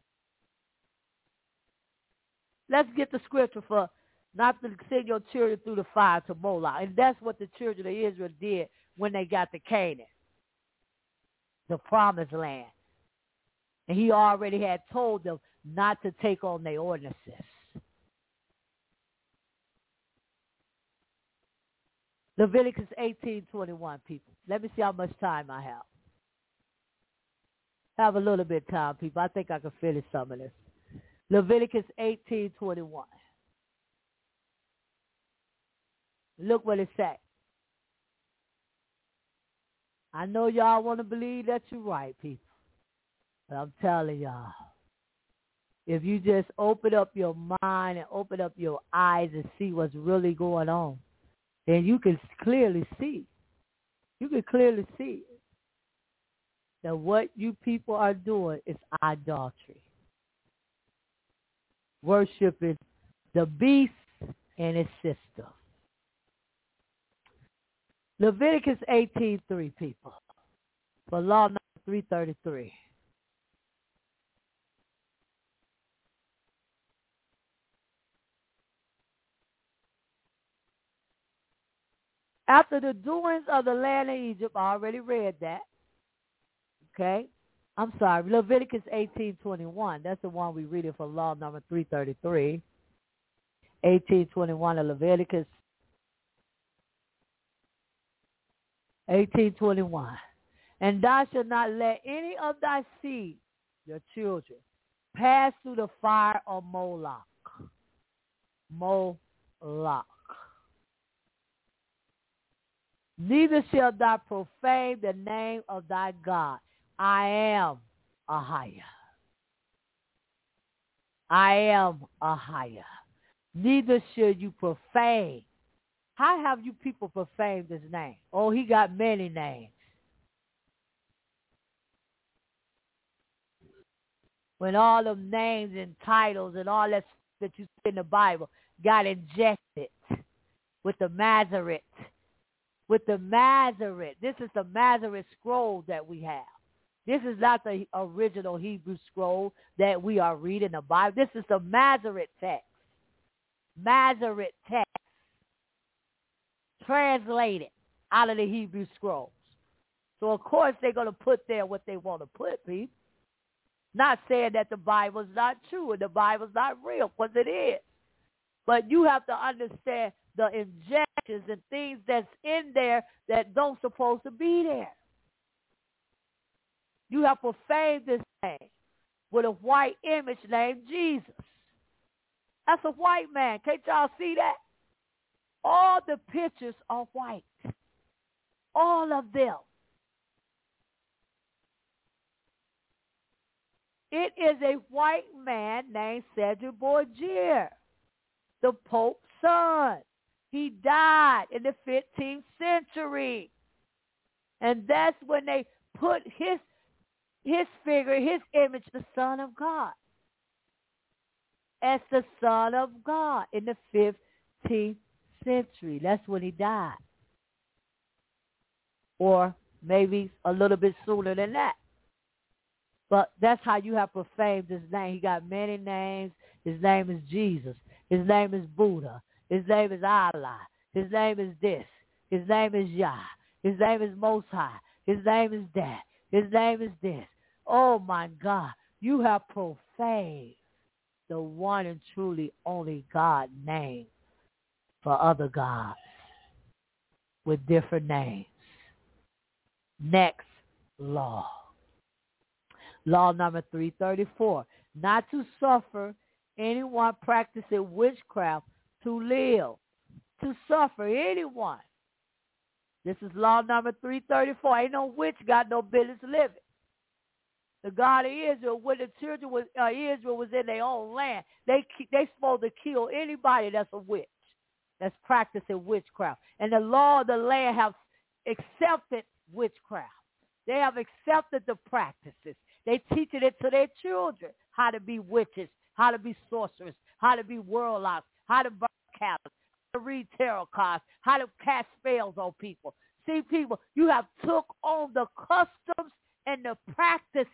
Let's get the scripture for not to send your children through the fire to Moloch. And that's what the children of Israel did when they got to Canaan, the promised land. And he already had told them not to take on their ordinances. Leviticus eighteen twenty-one, people. Let me see how much time I have. Have a little bit of time, people. I think I can finish some of this. Leviticus eighteen twenty-one. Look what it says. I know y'all want to believe that you're right, people. But I'm telling y'all, if you just open up your mind and open up your eyes and see what's really going on, then you can clearly see. You can clearly see that what you people are doing is idolatry. Worshiping the beast and its system. Leviticus eighteen three, people. For law number three thirty-three. After the doings of the land of Egypt, I already read that. Okay? I'm sorry, Leviticus eighteen twenty-one. That's the one we read it for law number three thirty-three. eighteen twenty-one of Leviticus. eighteen twenty-one. And thou shalt not let any of thy seed, your children, pass through the fire of Moloch. Moloch. Neither shalt thou profane the name of thy God. I am Ahia. I am Ahia. Neither should you profane. How have you people profaned his name? Oh, he got many names. When all them names and titles and all that that you see in the Bible got injected with the Masoret. With the Masoret. This is the Masoret scroll that we have. This is not the original Hebrew scroll that we are reading the Bible. This is the Masoret text. Masoret text. Translated out of the Hebrew scrolls. So, of course, they're going to put there what they want to put, people. Not saying that the Bible's not true and the Bible's not real, because it is. But you have to understand the injections and things that's in there that don't supposed to be there. You have profaned this thing with a white image named Jesus. That's a white man. Can't y'all see that? All the pictures are white. All of them. It is a white man named Cedric Borgia, the Pope's son. He died in the fifteenth century. And that's when they put his his figure, his image, the Son of God, as the Son of God in the fifteenth century. That's when he died. Or maybe a little bit sooner than that. But that's how you have profaned his name. He got many names. His name is Jesus. His name is Buddha. His name is Allah. His name is this. His name is Yah. His name is Most High. His name is that. His name is this. Oh, my God. You have profaned the one and truly only God name for other gods with different names. Next law. Law number three thirty-four. Not to suffer anyone practicing witchcraft to live. To suffer anyone. This is law number three thirty-four. Ain't no witch got no business living. The God of Israel, when the children was uh, Israel was in their own land, they they supposed to kill anybody that's a witch, that's practicing witchcraft. And the law of the land have accepted witchcraft. They have accepted the practices. They teaching it to their children how to be witches, how to be sorcerers, how to be warlocks, how to burn candles, how to read tarot cards, how to cast spells on people. See, people, you have took on the customs and the practices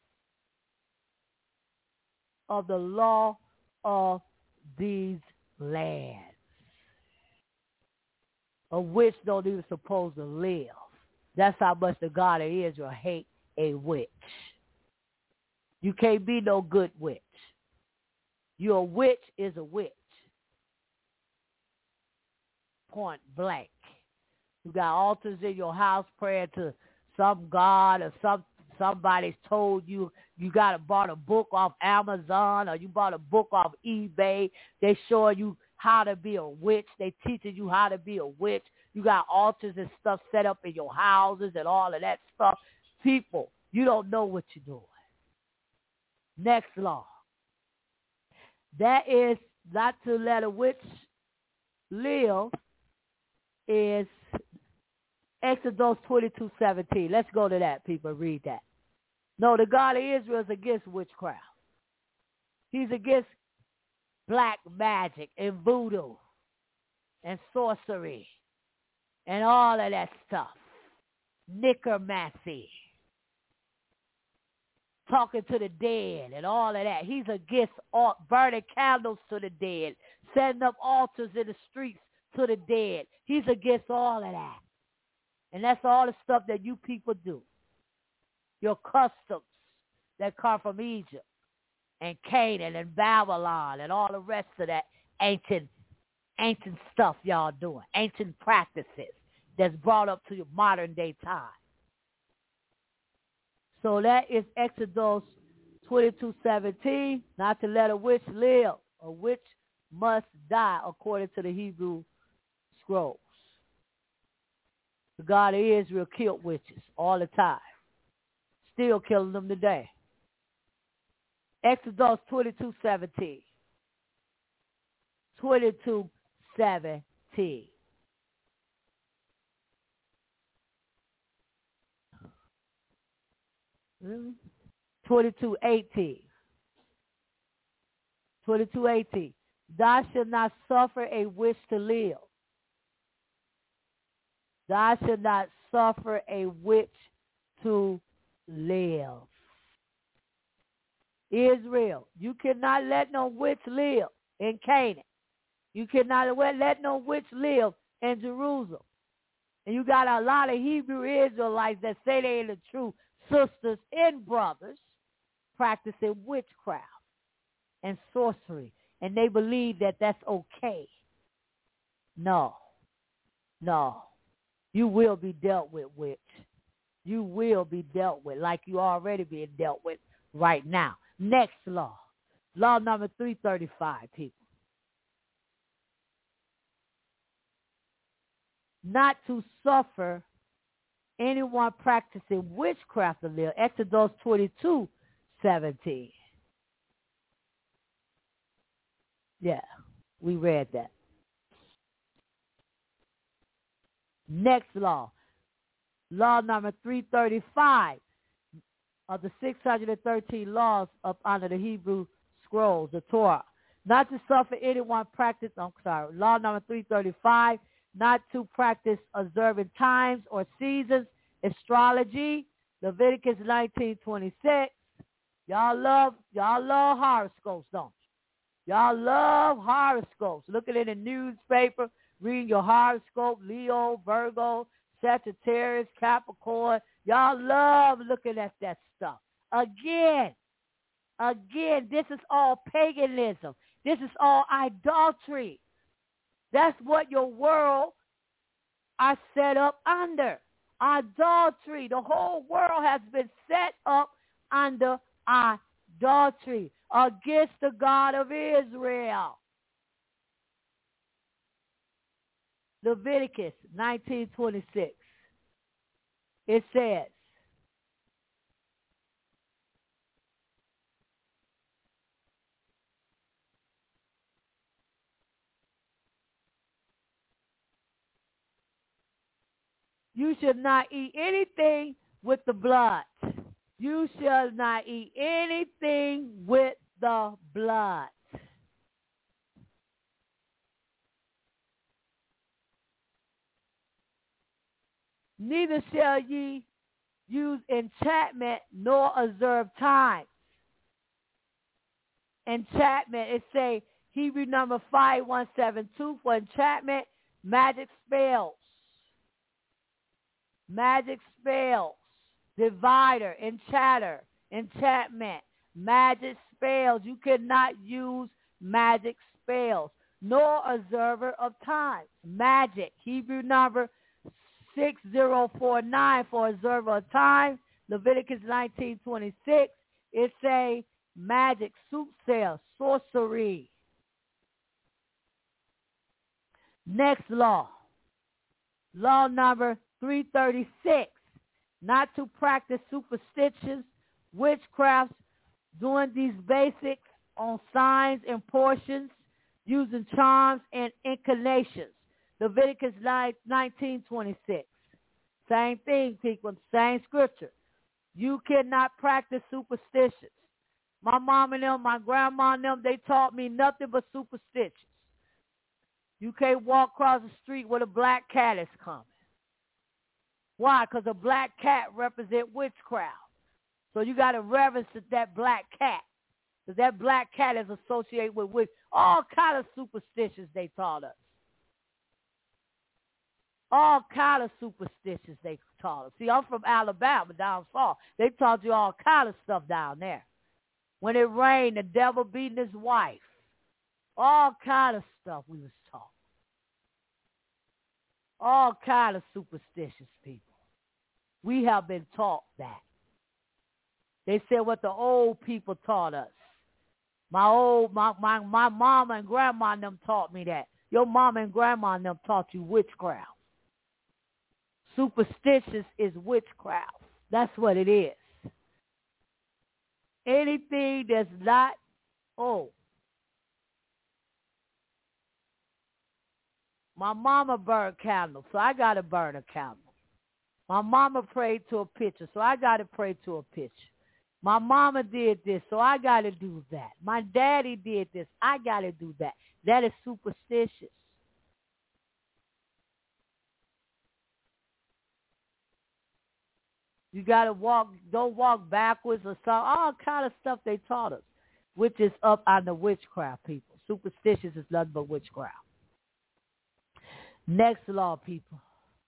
of the law of these lands, of which don't even supposed to live. That's how much the God of Israel hate a witch. You can't be no good witch. Your witch is a witch. Point blank. You got altars in your house praying to some god, or some somebody's told you you got to bought a book off Amazon, or you bought a book off eBay. They showing you how to be a witch. They teaching you how to be a witch. You got altars and stuff set up in your houses and all of that stuff. People, you don't know what you're doing. Next law. That is not to let a witch live is Exodus twenty-two seventeen. Let's go to that, people. Read that. No, the God of Israel is against witchcraft. He's against black magic and voodoo and sorcery and all of that stuff. Necromancy. Talking to the dead and all of that. He's against all, burning candles to the dead, setting up altars in the streets to the dead. He's against all of that. And that's all the stuff that you people do. Your customs that come from Egypt and Canaan and Babylon and all the rest of that ancient, ancient stuff y'all doing, ancient practices that's brought up to your modern day time. So that is Exodus twenty-two seventeen, not to let a witch live. A witch must die according to the Hebrew scrolls. The God of Israel killed witches all the time. Still killing them today. Exodus twenty-two seventeen. twenty-two seventeen. twenty-two eighteen. twenty-two eighteen. Thou shalt not suffer a witch to live. Thou shalt not suffer a witch to live. Israel, you cannot let no witch live in Canaan. You cannot let no witch live in Jerusalem. And you got a lot of Hebrew Israelites that say they're the true sisters and brothers practicing witchcraft and sorcery. And they believe that that's okay. No. No. You will be dealt with, witch. You will be dealt with like you already being dealt with right now. Next law. Law number three thirty-five, people. not to suffer anyone practicing witchcraft to live. Exodus twenty-two seventeen. Yeah, we read that. Next law. Law number three thirty-five of the six hundred thirteen laws up under the Hebrew scrolls, the Torah. Not to suffer anyone practice, I'm sorry, law number three thirty-five, not to practice observing times or seasons, astrology, Leviticus nineteen twenty-six. Y'all love, y'all love horoscopes, don't you? Y'all love horoscopes. Looking in the newspaper, reading your horoscope, Leo, Virgo, Sagittarius, Capricorn. Y'all love looking at that stuff. Again, again, this is all paganism. This is all idolatry. That's what your world are set up under. Idolatry. The whole world has been set up under idolatry against the God of Israel. Leviticus nineteen twenty-six. It says, you should not eat anything with the blood. You shall not eat anything with the blood. Neither shall ye use enchantment nor observe times. Enchantment, it say Hebrew number five one seven two for enchantment, magic spells. Magic spells, divider, enchanter, enchantment, magic spells. You cannot use magic spells, nor observer of times. Magic, Hebrew number six zero four nine for observer of time. Leviticus nineteen twenty-six, it say magic, soothsayer, sorcery. Next law, law number three thirty-six, not to practice superstitions, witchcrafts, doing these basics on signs and portions, using charms and inclinations. Leviticus nineteen twenty-six. Same thing, people, same scripture. You cannot practice superstitions. My mom and them, my grandma and them, they taught me nothing but superstitions. You can't walk across the street with a black cat is coming. Why? Because a black cat represents witchcraft. So you got to reverence that black cat. Because that black cat is associated with witch. All kind of superstitions they taught us. All kind of superstitions they taught us. See, I'm from Alabama, down south. They taught you all kind of stuff down there. When it rained, the devil beating his wife. All kind of stuff we was taught. All kind of superstitious people. We have been taught that. They said what the old people taught us. My old, my, my, my mama and grandma and them taught me that. Your mama and grandma and them taught you witchcraft. Superstitious is witchcraft. That's what it is. Anything that's not, oh. My mama burned candles, so I got to burn a candle. My mama prayed to a picture, so I got to pray to a picture. My mama did this, so I got to do that. My daddy did this, I got to do that. That is superstitious. You got to walk, don't walk backwards or something. All kind of stuff they taught us, which is up on the witchcraft, people. Superstitious is nothing but witchcraft. Next law, people.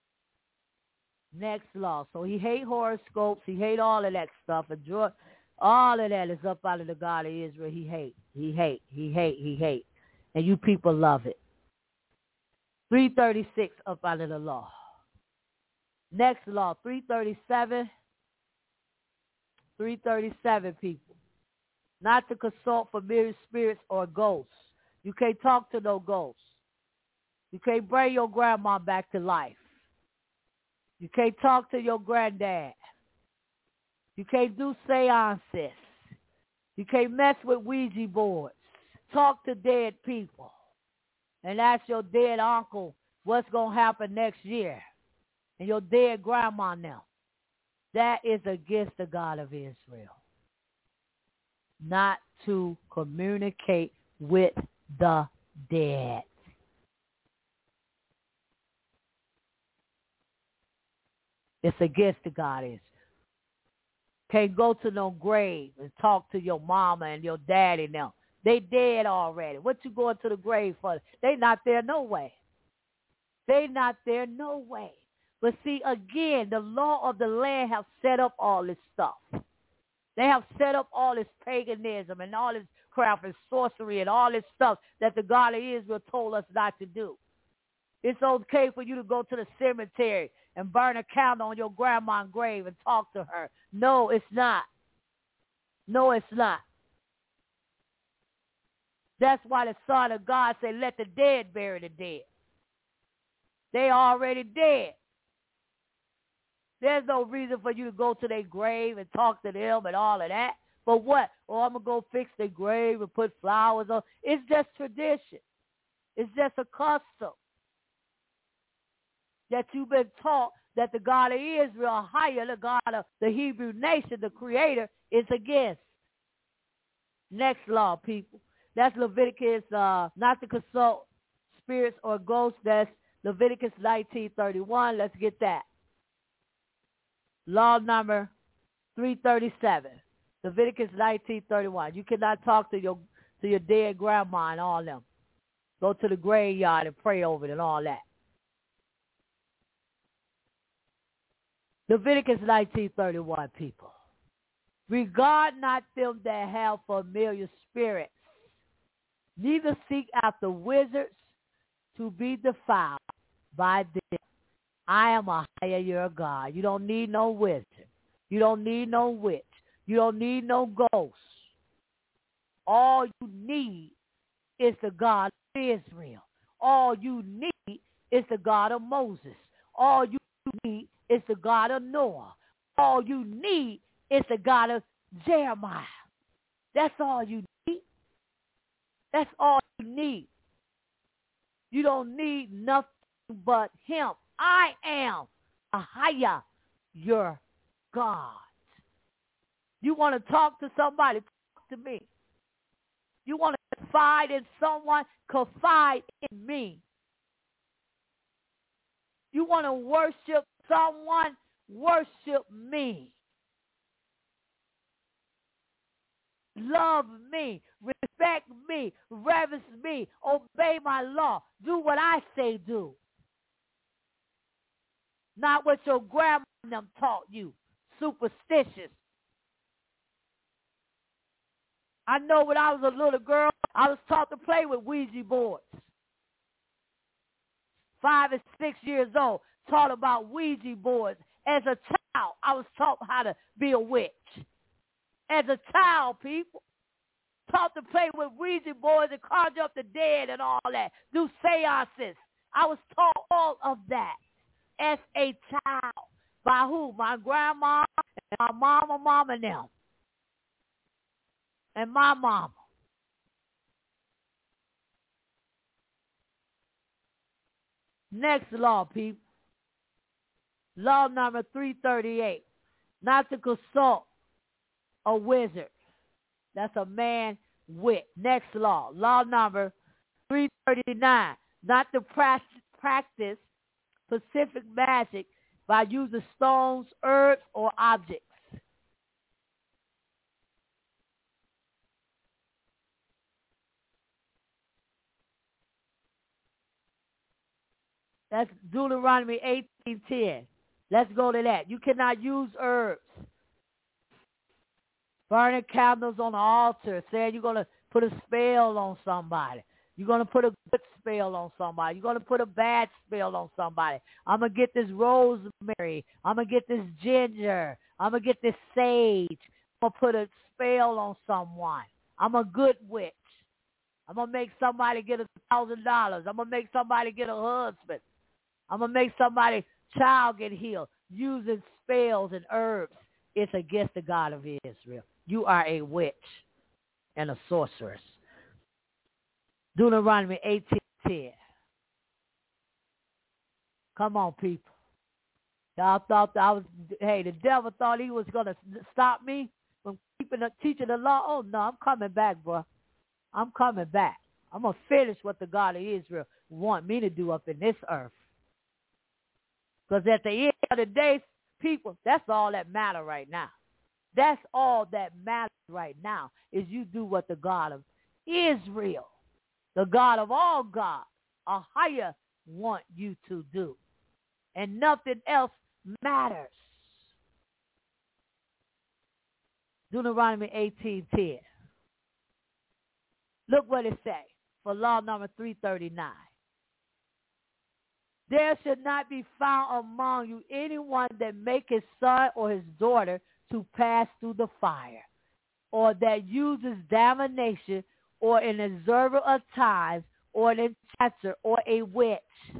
Next law. So he hate horoscopes. He hate all of that stuff. And all of that is up out of the God of Israel. He hate. He hate. He hate. He hate. And you people love it. three thirty-six up out of the law. Next law, three thirty-seven. three thirty-seven, people. Not to consult familiar spirits or ghosts. You can't talk to no ghosts. You can't bring your grandma back to life. You can't talk to your granddad. You can't do seances. You can't mess with Ouija boards. Talk to dead people. And ask your dead uncle what's going to happen next year. And your dead grandma now. That is against the God of Israel. Not to communicate with the dead. It's against the God of Israel. Can't go to no grave and talk to your mama and your daddy now. They dead already. What you going to the grave for? They not there no way. They not there no way. But see, again, the law of the land have set up all this stuff. They have set up all this paganism and all this craft and sorcery and all this stuff that the God of Israel told us not to do. It's okay for you to go to the cemetery and burn a candle on your grandma's grave and talk to her. No, it's not. No, it's not. That's why the Son of God said, let the dead bury the dead. They already dead. There's no reason for you to go to their grave and talk to them and all of that. But what? Oh, I'm going to go fix their grave and put flowers on. It's just tradition. It's just a custom that you've been taught that the God of Israel, higher the God of the Hebrew nation, the creator, is against. Next law, people. That's Leviticus, uh, not to consult spirits or ghosts. That's Leviticus nineteen thirty-one. Let's get that. Law number three thirty-seven. Leviticus nineteen thirty-one. You cannot talk to your to your dead grandma and all them. Go to the graveyard and pray over it and all that. Leviticus nineteen thirty-one, people. Regard not them that have familiar spirits, neither seek after wizards to be defiled by them. I am a higher your God. You don't need no wizard. You don't need no witch. You don't need no ghost. All you need is the God of Israel. All you need is the God of Moses. All you need is the God of Noah. All you need is the God of Jeremiah. That's all you need. That's all you need. You don't need nothing but him. I am Ahaya, your God. You want to talk to somebody? Talk to me. You want to confide in someone? Confide in me. You want to worship someone? Worship me. Love me. Respect me. Reverence me. Obey my law. Do what I say do. Not what your grandma and them taught you. Superstitious. I know when I was a little girl, I was taught to play with Ouija boards. Five and six years old, taught about Ouija boards. As a child, I was taught how to be a witch. As a child, people, taught to play with Ouija boards and conjure up the dead and all that. Do seances. I was taught all of that as a child. By who? My grandma and my mama, mama now. And my mama. Next law, people. Law number three thirty-eight. Not to consult a wizard. That's a man wit. Next law. Law number three thirty-nine. Not to practice specific magic by using stones, herbs, or objects. That's Deuteronomy eighteen ten. Let's go to that. You cannot use herbs. Burning candles on the altar, saying you're going to put a spell on somebody. You're going to put a good spell on somebody. You're going to put a bad spell on somebody. I'm going to get this rosemary. I'm going to get this ginger. I'm going to get this sage. I'm going to put a spell on someone. I'm a good witch. I'm going to make somebody get a thousand dollars. I'm going to make somebody get a husband. I'm going to make somebody child get healed, using spells and herbs, it's against the God of Israel. You are a witch and a sorceress. Deuteronomy eighteen ten. Come on, people. Y'all thought that I was, hey, the devil thought he was going to stop me from keeping the, teaching the law. Oh, no, I'm coming back, bro. I'm coming back. I'm going to finish what the God of Israel want me to do up in this earth. Because at the end of the day, people, that's all that matters right now. That's all that matters right now is you do what the God of Israel, the God of all gods, a higher want you to do. And nothing else matters. Deuteronomy eighteen ten. Look what it says for law number three thirty-nine. There should not be found among you anyone that make his son or his daughter to pass through the fire, or that uses divination, or an observer of times, or an enchanter, or a witch.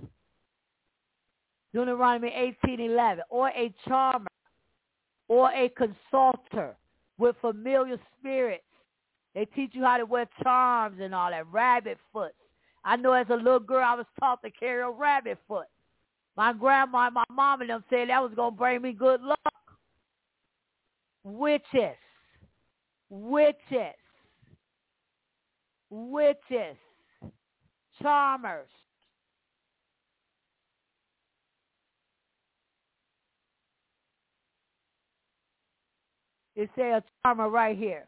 Deuteronomy eighteen eleven, or a charmer, or a consulter with familiar spirits. They teach you how to wear charms and all that, rabbit foot. I know as a little girl I was taught to carry a rabbit foot. My grandma and my mom and them said that was going to bring me good luck. Witches, witches, witches, charmers. It says a charmer right here.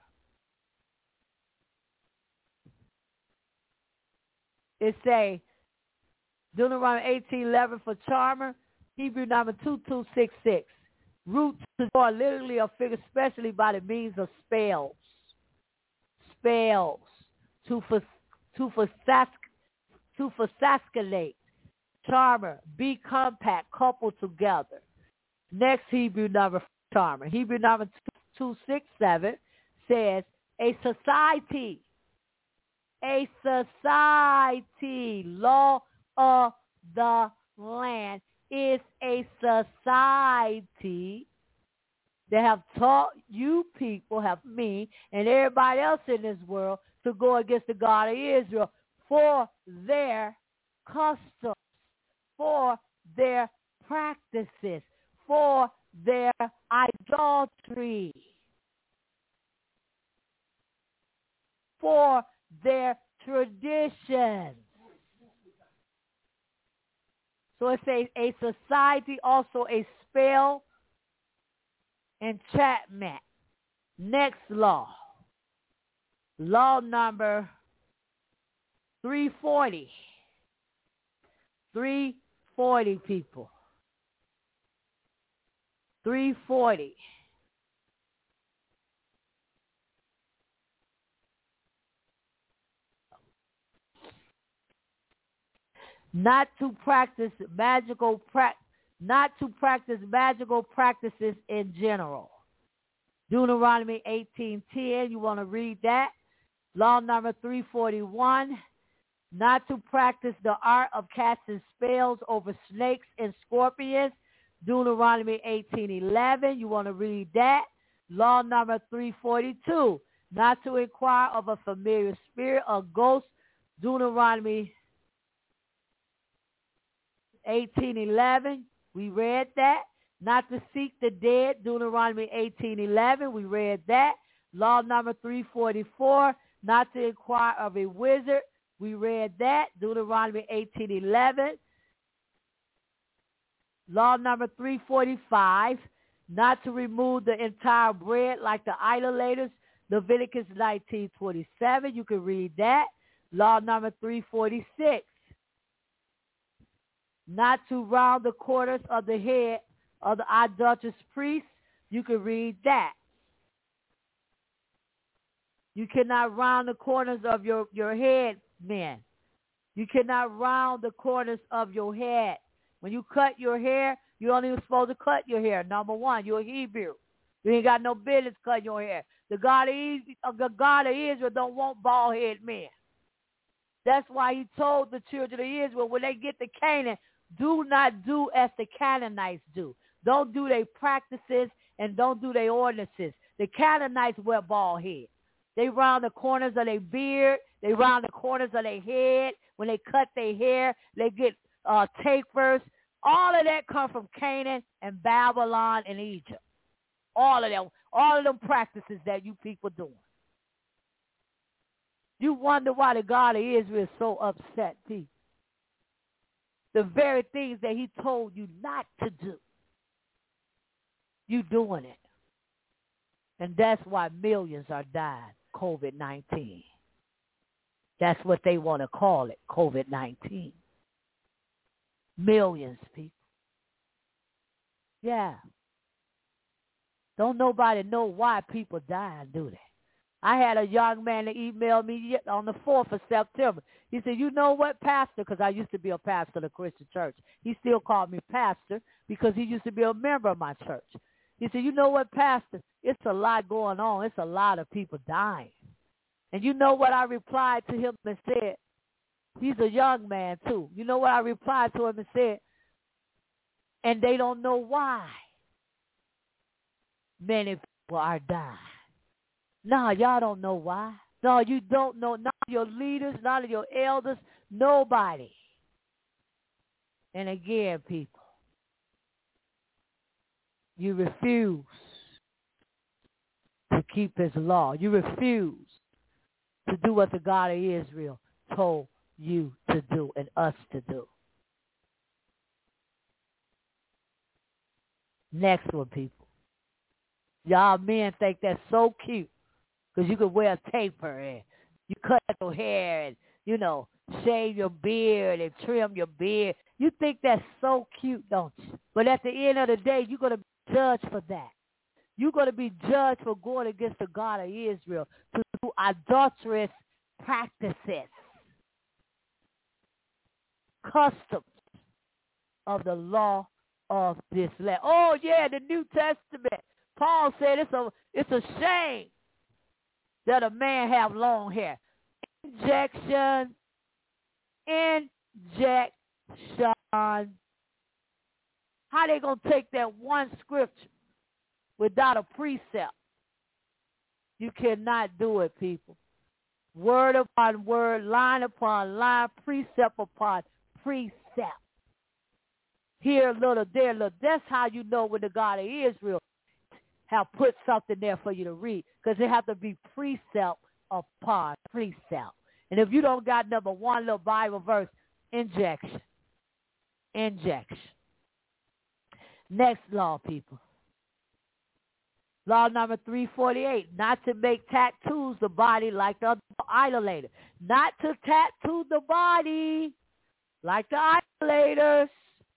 It say Deuteronomy eighteen eleven for charmer, Hebrew number two two six six. Root are literally a figure, especially by the means of spells. Spells to for to for to fascinate. Charmer, be compact, coupled together. Next Hebrew number for charmer, Hebrew number two six seven says a society. A society, law of the land is a society that have taught you people, have me, and everybody else in this world to go against the God of Israel for their customs, for their practices, for their idolatry, for their traditions. So it's a, a society, also a spell, enchantment. Next law. Law number three forty. three forty, people. three forty. Not to practice magical pra- not to practice magical practices in general. Deuteronomy eighteen ten, you want to read that. Law number three forty-one, not to practice the art of casting spells over snakes and scorpions. Deuteronomy eighteen eleven, you want to read that. Law number three forty-two, not to inquire of a familiar spirit or ghost. Deuteronomy eighteen eleven, we read that. Not to seek the dead, Deuteronomy eighteen eleven, we read that. Law number three forty-four, not to inquire of a wizard, we read that, Deuteronomy eighteen eleven. Law number three forty-five, not to remove the entire bread like the idolaters, Leviticus nineteen twenty-seven, you can read that. Law number three forty-six, not to round the corners of the head of the idolatrous priest. You can read that. You cannot round the corners of your, your head, men. You cannot round the corners of your head. When you cut your hair, you're only supposed to cut your hair. Number one, you're a Hebrew. You ain't got no business cutting your hair. The God of, the God of Israel don't want bald-headed men. That's why he told the children of Israel when they get to Canaan, Do not do as the Canaanites do. Don't do their practices and don't do their ordinances. The Canaanites wear bald head. They round the corners of their beard. They round the corners of their head. When they cut their hair, they get uh, tapers. All of that come from Canaan and Babylon and Egypt. All of them. All of them practices that you people doing. You wonder why the God of Israel is so upset, people. The very things that he told you not to do. You doing it. And that's why millions are dying, COVID nineteen. That's what they want to call it, COVID nineteen. Millions, people. Yeah. Don't nobody know why people dying, do they? I had a young man that emailed me on the fourth of September. He said, you know what, pastor, because I used to be a pastor of a Christian church. He still called me pastor because he used to be a member of my church. He said, you know what, pastor, it's a lot going on. It's a lot of people dying. And you know what I replied to him and said? He's a young man, too. You know what I replied to him and said? And they don't know why many people are dying. No, y'all don't know why. No, you don't know. None of your leaders, none of your elders, nobody. And again, people, you refuse to keep his law. You refuse to do what the God of Israel told you to do and us to do. Next one, people. Y'all men think that's so cute. Because you could wear a taper and you cut your hair and, you know, shave your beard and trim your beard. You think that's so cute, don't you? But at the end of the day, you're going to be judged for that. You're going to be judged for going against the God of Israel to do adulterous practices, customs of the law of this land. Oh, yeah, the New Testament. Paul said it's a, it's a shame that a man have long hair. Injection, injection. How they going to take that one scripture without a precept? You cannot do it, people. Word upon word, line upon line, precept upon precept. Here a little, there a little. That's how you know when the God of Israel have put something there for you to read, because it have to be precept upon precept. And if you don't got number one little Bible verse, injection. Injection. Next law, people. Law number three forty-eight, not to make tattoos the body like the idolater. Not to tattoo the body like the idolaters.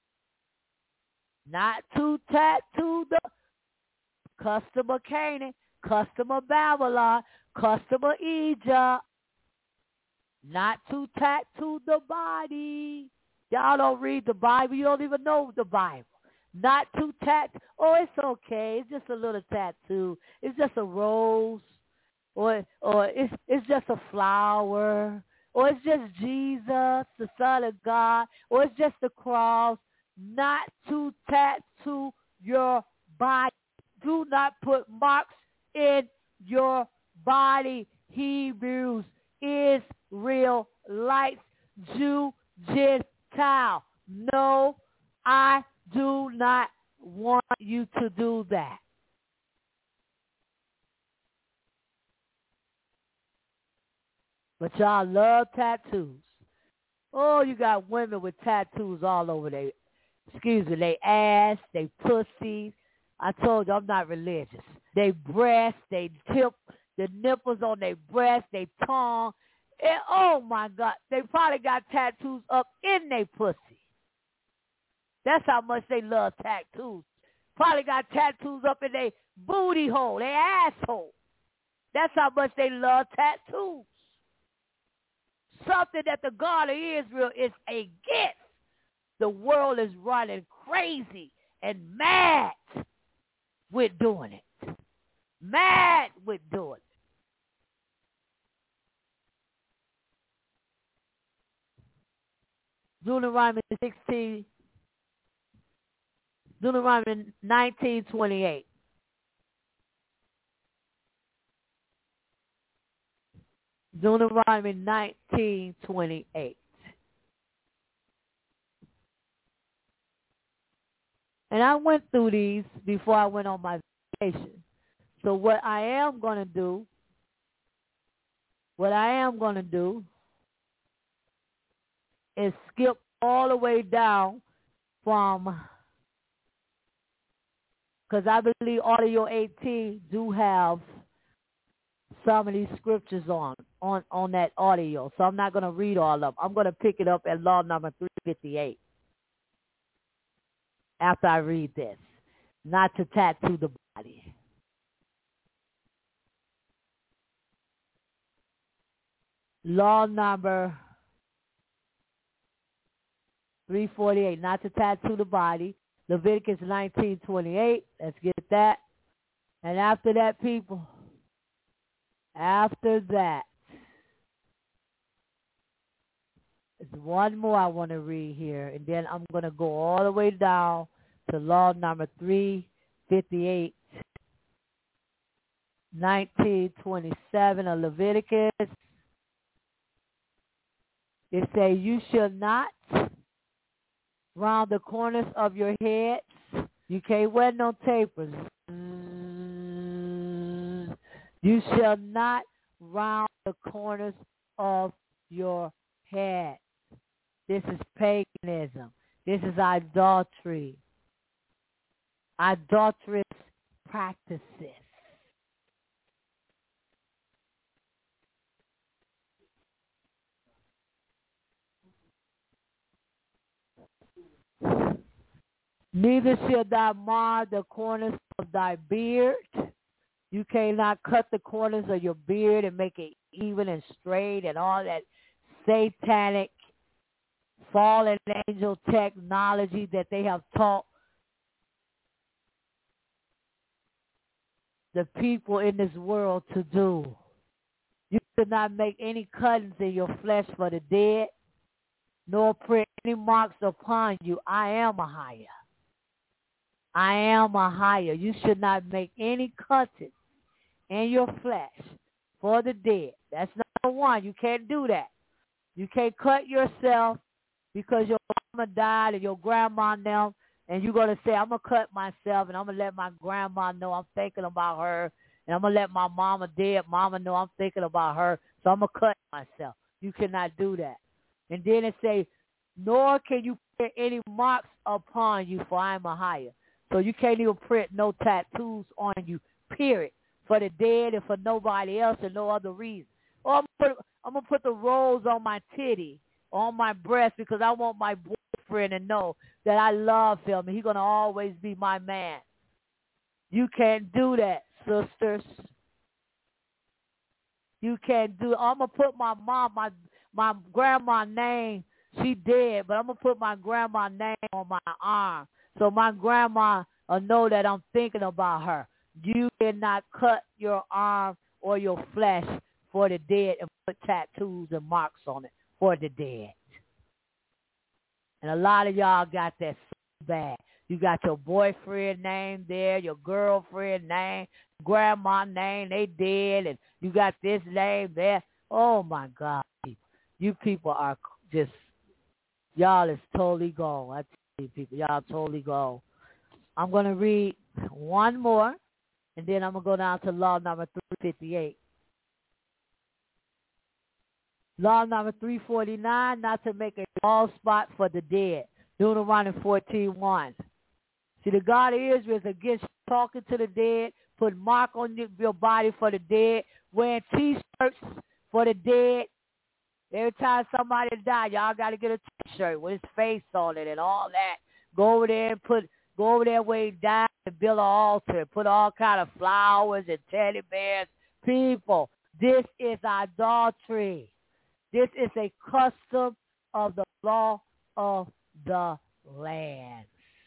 Not to tattoo the custom of Canaan, custom of Babylon, custom of Egypt. Not to tattoo the body. Y'all don't read the Bible. You don't even know the Bible. Not to tattoo. Oh, it's okay. It's just a little tattoo. It's just a rose. Or or it's it's just a flower. Or it's just Jesus, the Son of God. Or it's just a cross. Not to tattoo your body. Do not put marks in your body. Hebrews, Israelites, Jew, Gentile. No, I do not want you to do that. But y'all love tattoos. Oh, you got women with tattoos all over their, excuse me, they ass, they pussies. I told you I'm not religious. They breast, they tip, the nipples on their breast, they tongue. And, oh, my God, they probably got tattoos up in their pussy. That's how much they love tattoos. Probably got tattoos up in their booty hole, their asshole. That's how much they love tattoos. Something that the God of Israel is against. The world is running crazy and mad with doing it. Mad with doing it. Deuteronomy sixteen, Deuteronomy nineteen twenty-eight. Deuteronomy nineteen twenty-eight. And I went through these before I went on my vacation. So what I am going to do, what I am going to do is skip all the way down from, because I believe audio eighteen do have some of these scriptures on, on, on that audio. So I'm not going to read all of them. I'm going to pick it up at law number three fifty-eight after I read this. Not to tattoo the body. Law number three forty-eight, not to tattoo the body. Leviticus nineteen twenty-eight, let's get that. And after that, people, after that, there's one more I want to read here, and then I'm going to go all the way down to law number three fifty-eight, nineteen twenty-seven of Leviticus. It says, you shall not round the corners of your heads. You can't wear no tapers. You shall not round the corners of your head. This is paganism. This is idolatry. Idolatrous practices. Neither shall thou mar the corners of thy beard. You cannot cut the corners of your beard and make it even and straight and all that satanic fallen angel technology that they have taught the people in this world to do. You should not make any cuttings in your flesh for the dead, nor print any marks upon you. I am a higher. I am a higher. You should not make any cuttings in your flesh for the dead. That's number one. You can't do that. You can't cut yourself because your mama died and your grandma now, and you're going to say, I'm going to cut myself and I'm going to let my grandma know I'm thinking about her, and I'm going to let my mama dead mama know I'm thinking about her, so I'm going to cut myself. You cannot do that. And then it say, nor can you put any marks upon you, for I am a higher. So you can't even print no tattoos on you, period, for the dead and for nobody else and no other reason. Or I'm going to put the rose on my titty, on my breast, because I want my boyfriend to know that I love him and he's going to always be my man. You can't do that, sisters. You can't do it. I'm going to put my mom, my, my grandma name. She dead, but I'm going to put my grandma name on my arm. So my grandma will know that I'm thinking about her. You cannot cut your arm or your flesh for the dead and put tattoos and marks on it for the dead. And a lot of y'all got that so bad. You got your boyfriend name there, your girlfriend name, grandma name, they dead, and you got this name there. Oh, my God. You people are just, y'all is totally gone. I tell you, people, y'all totally gone. I'm going to read one more, and then I'm going to go down to law number three fifty-eight. Law number three forty-nine, not to make a bald spot for the dead. Deuteronomy fourteen one. See, the God of Israel is against talking to the dead, putting mark on your body for the dead, wearing T-shirts for the dead. Every time somebody die, y'all got to get a T-shirt with his face on it and all that. Go over there and put, go over there where he died and build an altar. Put all kind of flowers and teddy bears. People, this is idolatry. This is a custom of the law of the land,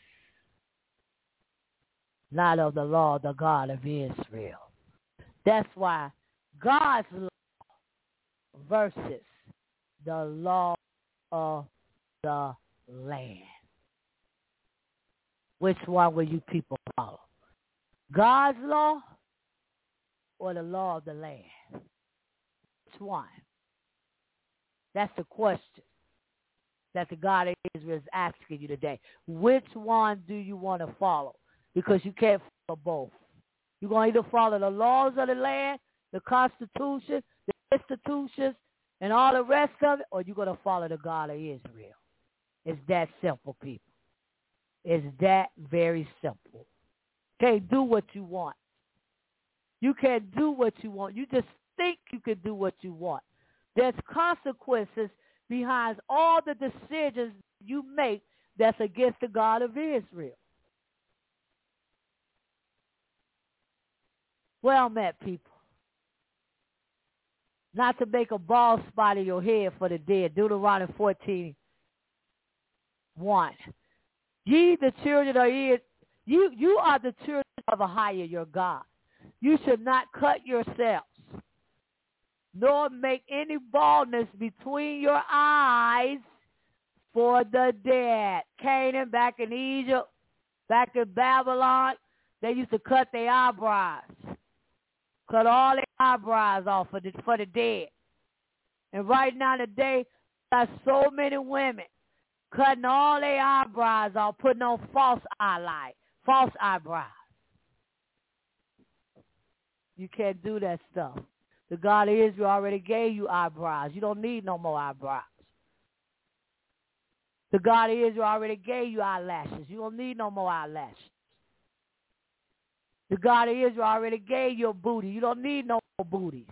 not of the law of the God of Israel. That's why God's law versus the law of the land. Which one will you people follow? God's law or the law of the land? Which one? That's the question that the God of Israel is asking you today. Which one do you want to follow? Because you can't follow both. You're going to either follow the laws of the land, the Constitution, the institutions, and all the rest of it, or you're going to follow the God of Israel. It's that simple, people. It's that very simple. You can't do what you want. You can't do what you want. You just think you can do what you want. There's consequences behind all the decisions you make that's against the God of Israel. Well met, people. Not to make a bald spot in your head for the dead. Deuteronomy fourteen, one. Ye the children of Israel, you, you are the children of Ahijah, your God. You should not cut yourselves, nor make any baldness between your eyes for the dead. Canaan, back in Egypt, back in Babylon, they used to cut their eyebrows. Cut all their eyebrows off for the, for the dead. And right now today, there's so many women cutting all their eyebrows off, putting on false eyelight, false eyebrows. You can't do that stuff. The God of Israel already gave you eyebrows. You don't need no more eyebrows. The God of Israel already gave you eyelashes. You don't need no more eyelashes. The God of Israel already gave you a booty. You don't need no more booties.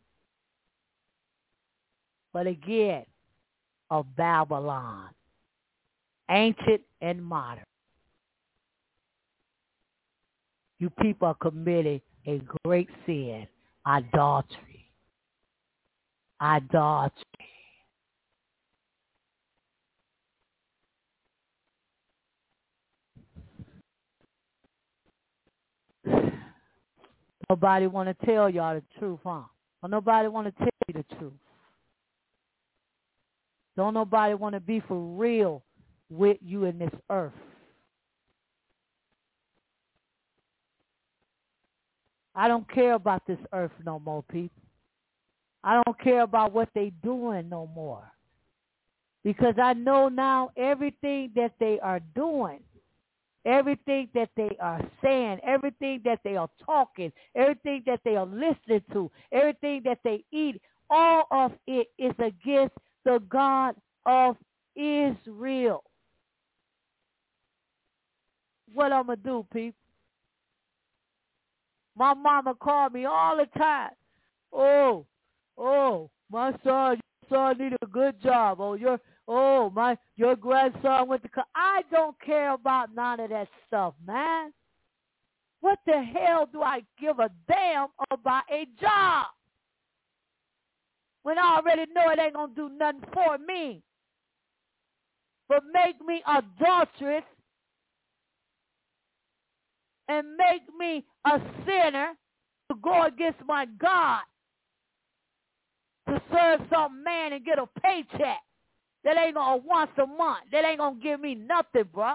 But again, of Babylon, ancient and modern, you people are committing a great sin, idolatry. Idolatry. Nobody want to tell y'all the truth, huh? Or nobody want to tell you the truth. Don't nobody want to be for real with you in this earth. I don't care about this earth no more, people. I don't care about what they doing no more. Because I know now everything that they are doing, everything that they are saying, everything that they are talking, everything that they are listening to, everything that they eat, all of it is against the God of Israel. What I'm going to do, people? My mama called me all the time. Oh, oh, my son, your son need a good job. Oh, your, oh, my, your grandson went to college. I don't care about none of that stuff, man. What the hell do I give a damn about a job when I already know it ain't going to do nothing for me but make me adulterous and make me a sinner to go against my God, to serve some man and get a paycheck that ain't going to once a month. That ain't going to give me nothing, bro.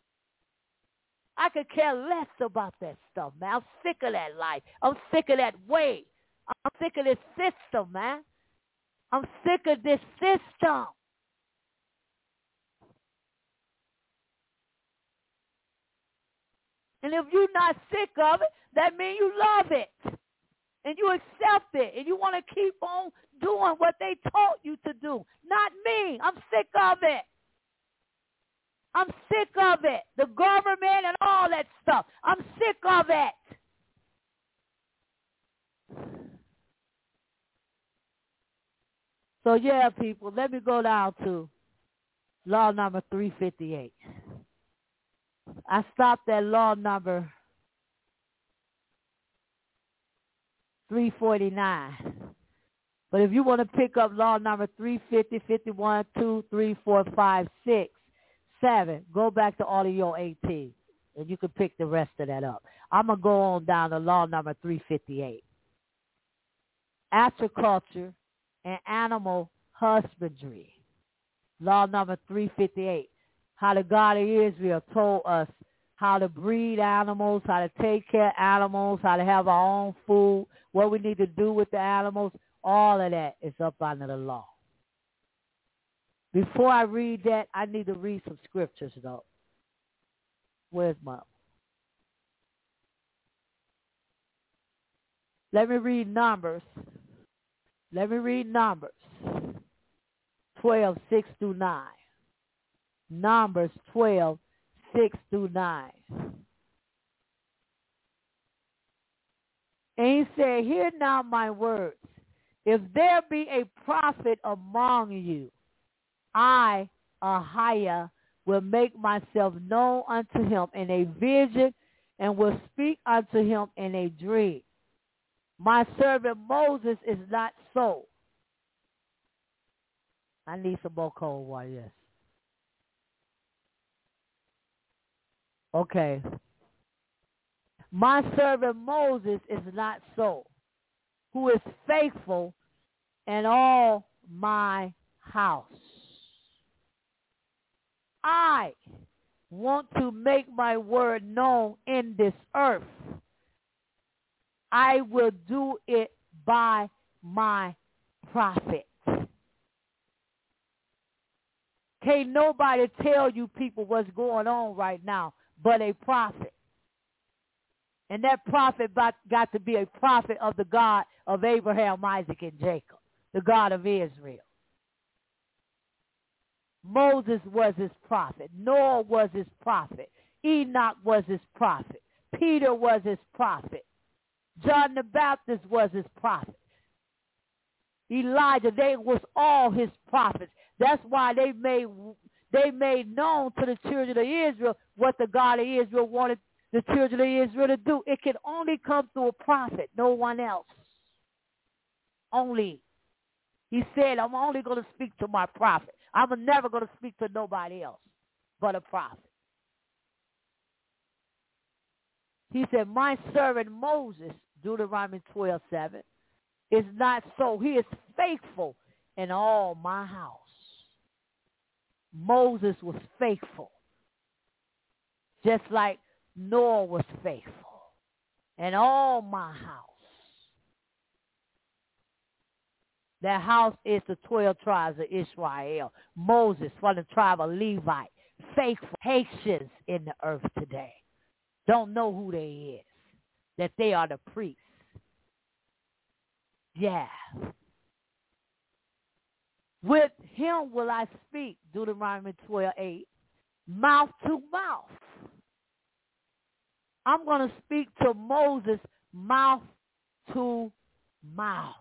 I could care less about that stuff, man. I'm sick of that life. I'm sick of that way. I'm sick of this system, man. I'm sick of this system. And if you're not sick of it, that means you love it. And you accept it. And you want to keep on doing what they taught you to do. Not me. I'm sick of it. I'm sick of it. The government and all that stuff. I'm sick of it. So, yeah, people, let me go down to law number three fifty-eight. I stopped at law number three forty-nine. But if you want to pick up law number three fifty, fifty-one, two, three, four, five, six, seven, go back to audio eighteen, and you can pick the rest of that up. I'm going to go on down to law number three fifty-eight. Agriculture and animal husbandry. Law number three fifty-eight. How the God of Israel told us how to breed animals, how to take care of animals, how to have our own food, what we need to do with the animals. All of that is up under the law. Before I read that, I need to read some scriptures, though. Where's my... Let me read Numbers. Let me read Numbers twelve, six through nine. Numbers twelve, six through nine. And he said, hear now my words. If there be a prophet among you, I, Ahiah, will make myself known unto him in a vision and will speak unto him in a dream. My servant Moses is not so. I need some more cold water, yes. Okay. My servant Moses is not so, who is faithful in all my house. I want to make my word known in this earth. I will do it by my prophet. Can't nobody tell you people what's going on right now but a prophet. And that prophet got to be a prophet of the God of Abraham, Isaac, and Jacob, the God of Israel. Moses was his prophet. Noah was his prophet. Enoch was his prophet. Peter was his prophet. John the Baptist was his prophet. Elijah, they was all his prophets. That's why they made they made known to the children of Israel what the God of Israel wanted the children of Israel to do. It can only come through a prophet, no one else. Only. He said, I'm only going to speak to my prophet. I'm never going to speak to nobody else but a prophet. He said, my servant Moses, Deuteronomy twelve seven, is not so. He is faithful in all my house. Moses was faithful, just like Noah was faithful in all my house. That house is the twelve tribes of Israel. Moses from the tribe of Levi. Faithful Haitians in the earth today don't know who they is, that they are the priests. Yeah. With him will I speak, Deuteronomy twelve eight, mouth to mouth. I'm going to speak to Moses mouth to mouth.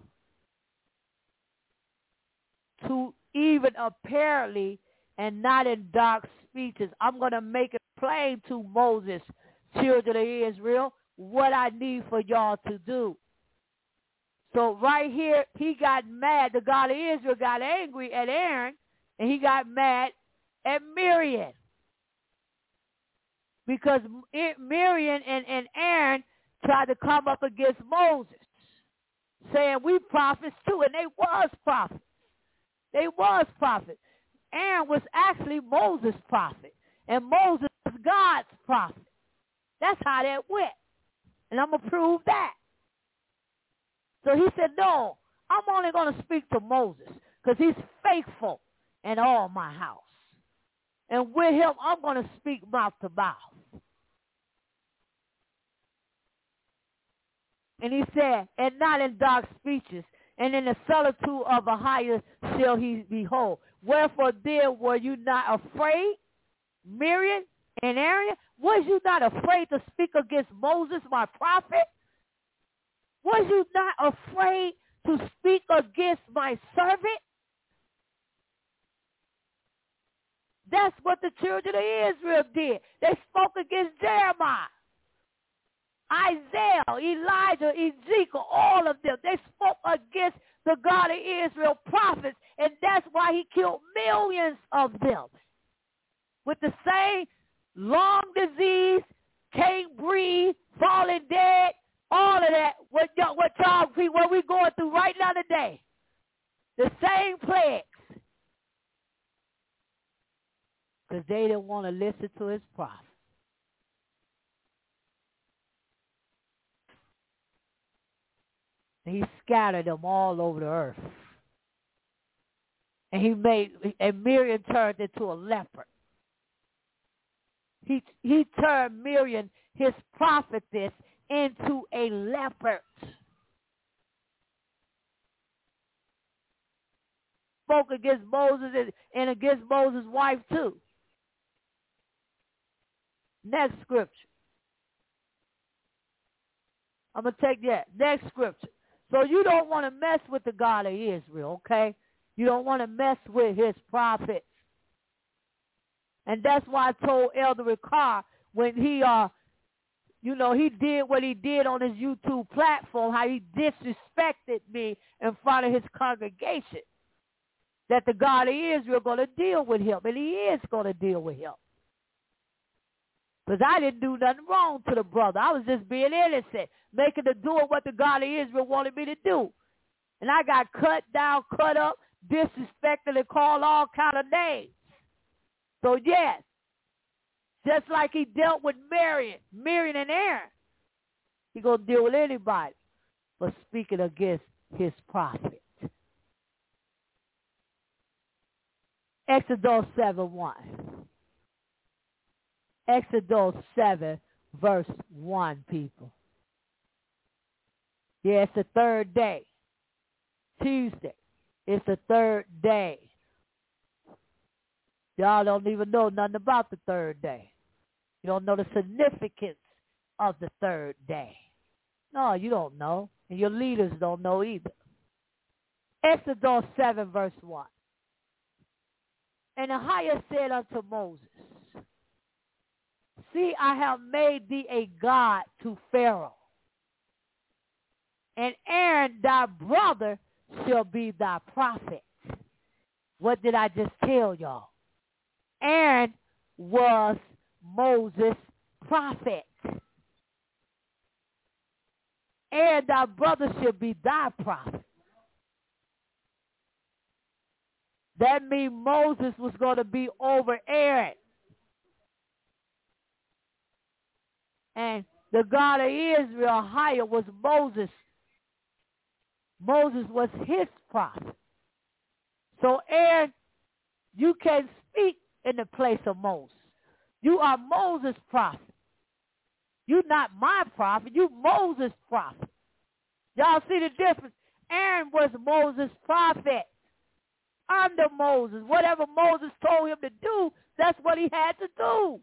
To even apparently and not in dark speeches. I'm going to make it plain to Moses, children of Israel, what I need for y'all to do. So right here, he got mad. The God of Israel got angry at Aaron, and he got mad at Miriam. Because Miriam and, and Aaron tried to come up against Moses, saying, we prophets too, and they was prophets. They was prophets. Aaron was actually Moses' prophet, and Moses was God's prophet. That's how that went. And I'm going to prove that. So he said, no, I'm only going to speak to Moses because he's faithful in all my house. And with him, I'm going to speak mouth to mouth. And he said, and not in dark speeches, and in the solitude of a higher shall he behold. Wherefore then were you not afraid, Miriam and Aaron? Was you not afraid to speak against Moses, my prophet? Was you not afraid to speak against my servant? That's what the children of Israel did. They spoke against Jeremiah, Isaiah, Elijah, Ezekiel, all of them. They spoke against the God of Israel prophets, and that's why he killed millions of them. With the same lung disease, can't breathe, falling dead, all of that, what y'all, what y'all, what we going through right now today. The same plagues. Because they didn't want to listen to his prophet. scattered them all over the earth. And he made, and Miriam turned into a leopard. He he turned Miriam, his prophetess, into a leopard. Spoke against Moses and, and against Moses' wife too. Next scripture. I'm going to take that. Next scripture. So you don't want to mess with the God of Israel, okay? You don't want to mess with his prophets. And that's why I told Elder Ricard when he, uh, you know, he did what he did on his YouTube platform, how he disrespected me in front of his congregation, that the God of Israel is going to deal with him, and he is going to deal with him. Because I didn't do nothing wrong to the brother. I was just being innocent, making the doing what the God of Israel wanted me to do. And I got cut down, cut up, disrespected, and called all kind of names. So yes, just like he dealt with Miriam, Miriam and Aaron, he gonna deal with anybody for speaking against his prophet. Exodus seven one. Exodus seven verse one, people. Yeah, it's the third day. Tuesday. It's the third day. Y'all don't even know nothing about the third day. You don't know the significance of the third day. No, you don't know. And your leaders don't know either. Exodus seven verse one. And Ahijah said unto Moses, see, I have made thee a god to Pharaoh, and Aaron thy brother shall be thy prophet. What did I just tell y'all? Aaron was Moses' prophet. Aaron thy brother shall be thy prophet. That means Moses was going to be over Aaron. And the God of Israel, Ahijah, was Moses. Moses was his prophet. So Aaron, you can speak in the place of Moses. You are Moses' prophet. You're not my prophet. You Moses' prophet. Y'all see the difference? Aaron was Moses' prophet. Under Moses. Whatever Moses told him to do, that's what he had to do.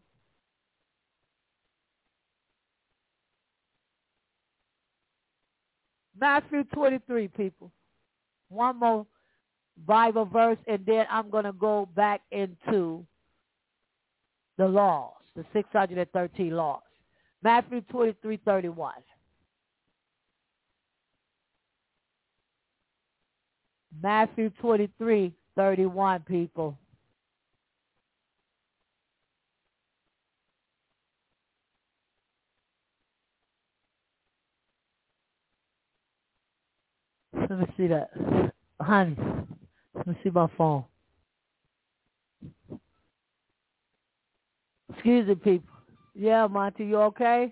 Matthew twenty-three, people. One more Bible verse, and then I'm going to go back into the laws, the six hundred thirteen laws. Matthew twenty-three thirty-one. Matthew twenty-three thirty-one, people. Let me see that. Honey, let me see my phone. Excuse me, people. Yeah, Monty, you okay?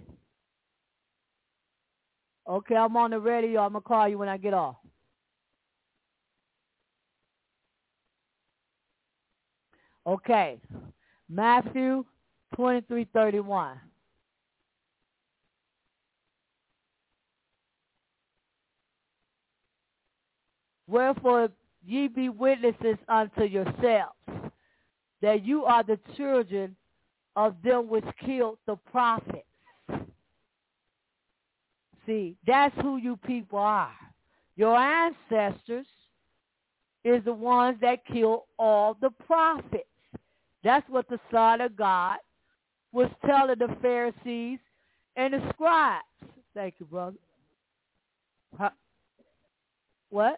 Okay, I'm on the radio. I'm going to call you when I get off. Okay. Matthew twenty-three thirty-one. Wherefore ye be witnesses unto yourselves, that you are the children of them which killed the prophets. See, that's who you people are. Your ancestors is the ones that killed all the prophets. That's what the Son of God was telling the Pharisees and the scribes. Thank you, brother. Huh? What?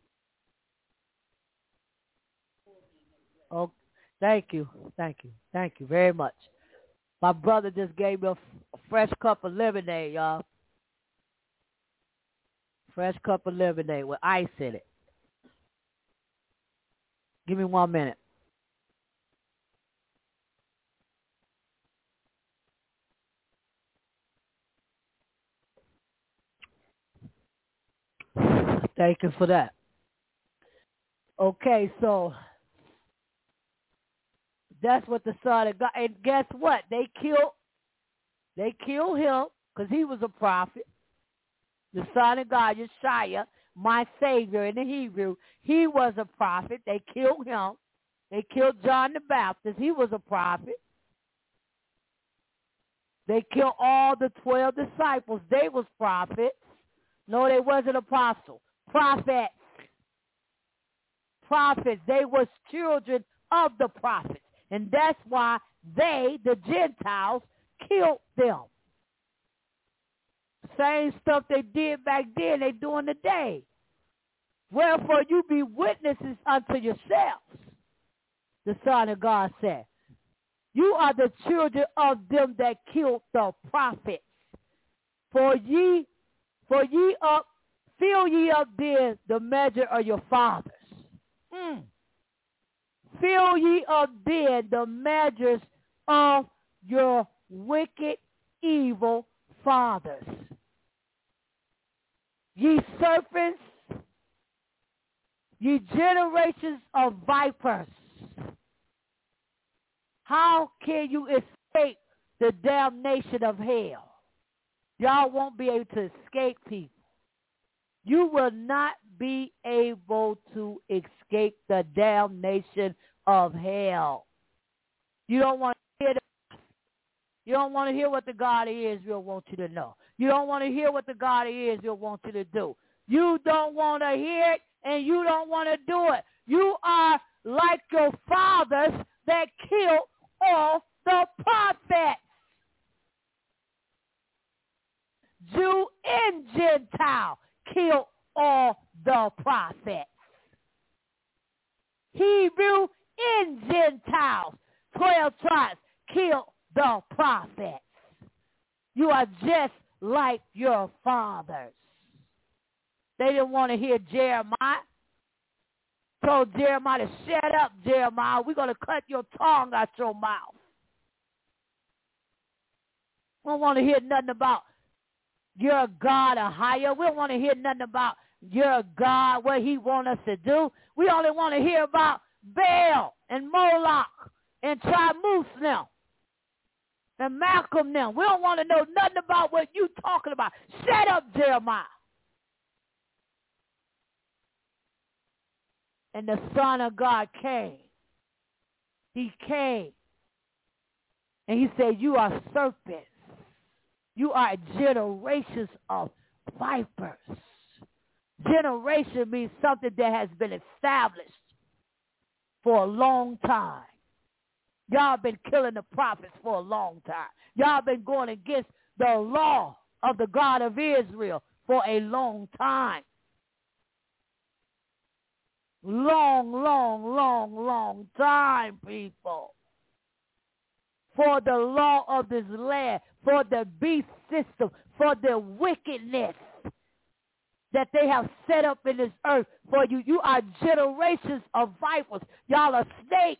Oh, thank you. Thank you. Thank you very much. My brother just gave me a, f- a fresh cup of lemonade, y'all. Fresh cup of lemonade with ice in it. Give me one minute. Thank you for that. Okay, so that's what the Son of God. And guess what? They killed. They killed him because he was a prophet. The Son of God, Yeshua, my Savior in the Hebrew, he was a prophet. They killed him. They killed John the Baptist. He was a prophet. They killed all the twelve disciples. They was prophets. No, they wasn't apostles. Prophets. Prophets. They was children of the prophets. And that's why they, the Gentiles, killed them. Same stuff they did back then, they doing today. Wherefore you be witnesses unto yourselves, the Son of God said. You are the children of them that killed the prophets. For ye, for ye up, fill ye up then the measure of your fathers. Mm. Fill ye up then the measures of your wicked, evil fathers. Ye serpents, ye generations of vipers. How can you escape the damnation of hell? Y'all won't be able to escape people. You will not be able to escape the damnation of hell. You don't want to hear the, you don't want to hear what the God of Israel wants you to know. You don't want to hear what the God of Israel wants you to do. You don't want to hear it, and you don't want to do it. You are like your fathers that killed all the prophets. Jew and Gentile killed all the prophets. Hebrew and Gentiles, twelve tribes, killed the prophets. You are just like your fathers. They didn't want to hear Jeremiah. Told Jeremiah to shut up, Jeremiah. We're going to cut your tongue out your mouth. We don't want to hear nothing about your God or higher. We don't want to hear nothing about your God, what he want us to do. We only want to hear about Baal and Moloch and Tammuz now and Malcolm now. We don't want to know nothing about what you talking about. Shut up, Jeremiah. And the Son of God came. He came. And he said, you are serpents. You are generations of vipers. Generation means something that has been established for a long time. Y'all been killing the prophets for a long time. Y'all been going against the law of the God of Israel for a long time. Long, long, long, long time, people. For the law of this land, for the beast system, for the wickedness that they have set up in this earth for you. You are generations of vipers. Y'all are snakes.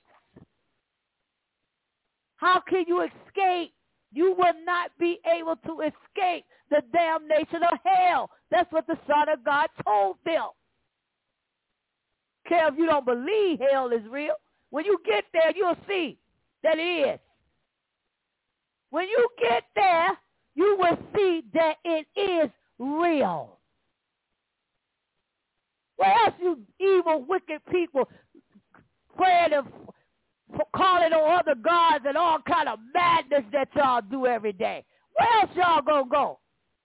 How can you escape? You will not be able to escape the damnation of hell. That's what the Son of God told them. Care if you don't believe hell is real. When you get there, you'll see that it is. When you get there, you will see that it is real. Where else you evil, wicked people praying and calling on other gods and all kind of madness that y'all do every day? Where else y'all gonna go?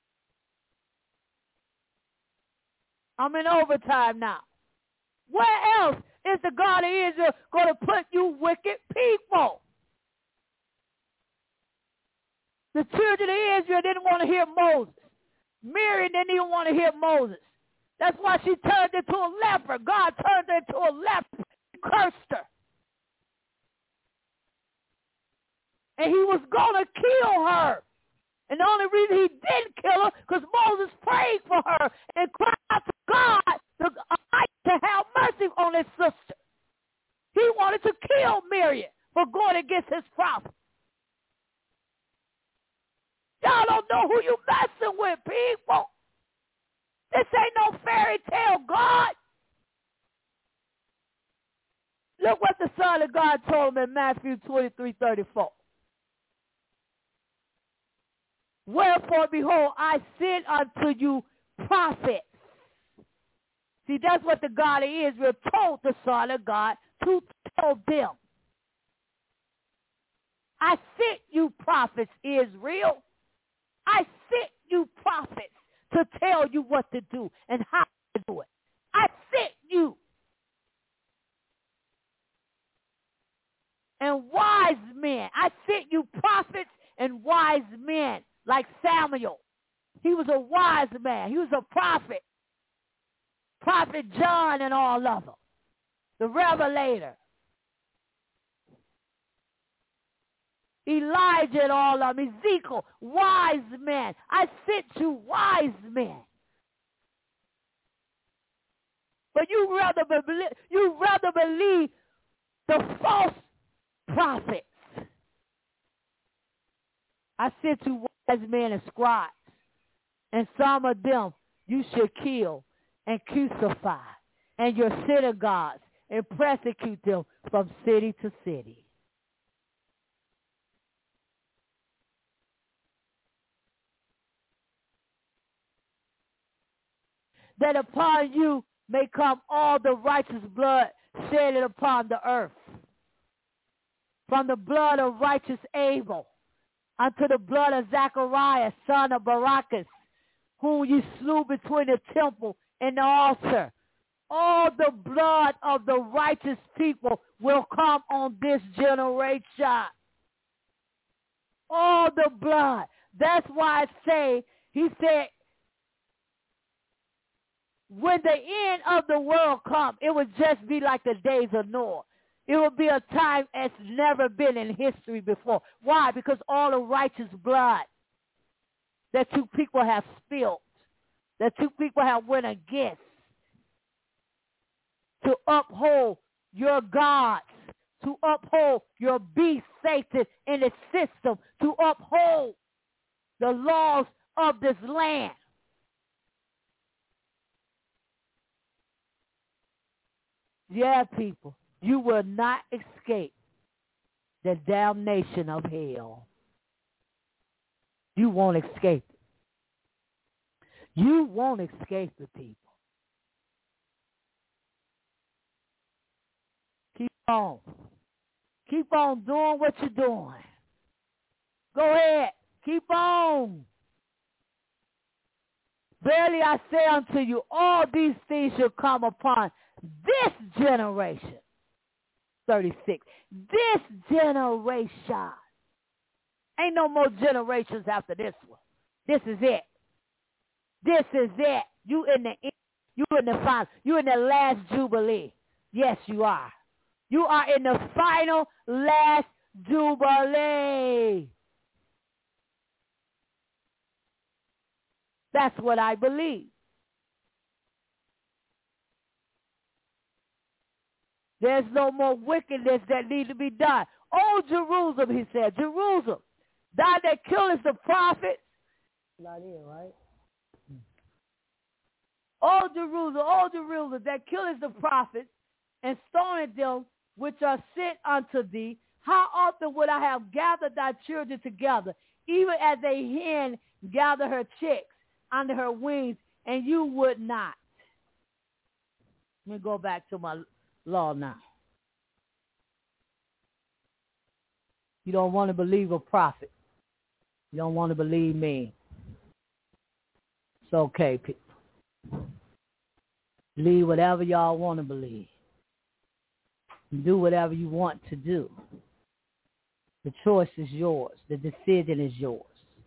I'm in overtime now. Where else is the God of Israel going to put you wicked people? The children of Israel didn't want to hear Moses. Miriam didn't even want to hear Moses. That's why she turned into a leper. God turned her into a leper. He cursed her. And he was going to kill her. And the only reason he didn't kill her because Moses prayed for her and cried out to God to, to have mercy on his sister. He wanted to kill Miriam for going against his prophet. Y'all don't know who you messing with, people. This ain't no fairy tale God. Look what the Son of God told him in Matthew twenty-three thirty-four. Wherefore, behold, I send unto you prophets. See, that's what the God of Israel told the Son of God to tell them. I sent you prophets, Israel. I sent you prophets to tell you what to do and how to do it. I sent you. And wise men. I sent you prophets and wise men like Samuel. He was a wise man. He was a prophet. Prophet John and all of them. The Revelator. Elijah and all of them. Ezekiel, wise men. I sent you wise men. But you rather believe, you rather believe the false prophets. I sent you wise men and scribes, and some of them you should kill and crucify, and your synagogues, and persecute them from city to city. That upon you may come all the righteous blood shed upon the earth, from the blood of righteous Abel unto the blood of Zachariah, son of Barachas, whom you slew between the temple and the altar. All the blood of the righteous people will come on this generation. All the blood. That's why I say, he said, when the end of the world comes, it would just be like the days of Noah. It will be a time as never been in history before. Why? Because all the righteous blood that you people have spilled, that you people have went against to uphold your gods, to uphold your beast Satan in its system, to uphold the laws of this land. Yeah, people, you will not escape the damnation of hell. You won't escape it. You won't escape it, people. Keep on. Keep on doing what you're doing. Go ahead. Keep on. Verily I say unto you, all these things shall come upon this generation. thirty-six. This generation. Ain't no more generations after this one. This is it. This is it. You in the you in the final. You in the last jubilee. Yes, you are. You are in the final last jubilee. That's what I believe. There's no more wickedness that needs to be done. Oh, Jerusalem, he said, Jerusalem, thou that killest the prophets. Not here, right? Oh, Jerusalem, oh, Jerusalem, that killest the prophets and stoned them which are sent unto thee. How often would I have gathered thy children together, even as a hen gather her chicks under her wings, and you would not. Let me go back to my law now. You don't want to believe a prophet. You don't want to believe me. It's okay, people. Believe whatever y'all want to believe. Do whatever you want to do. The choice is yours. The decision is yours.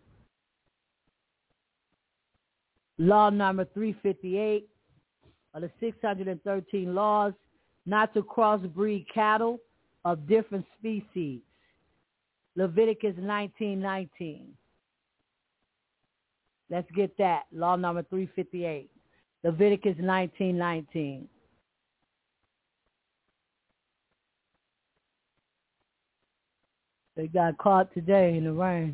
Law number three fifty-eight of the six hundred thirteen laws, not to crossbreed cattle of different species. Leviticus nineteen nineteen. Let's get that. Law number three fifty-eight. Leviticus nineteen nineteen. They got caught today in the rain.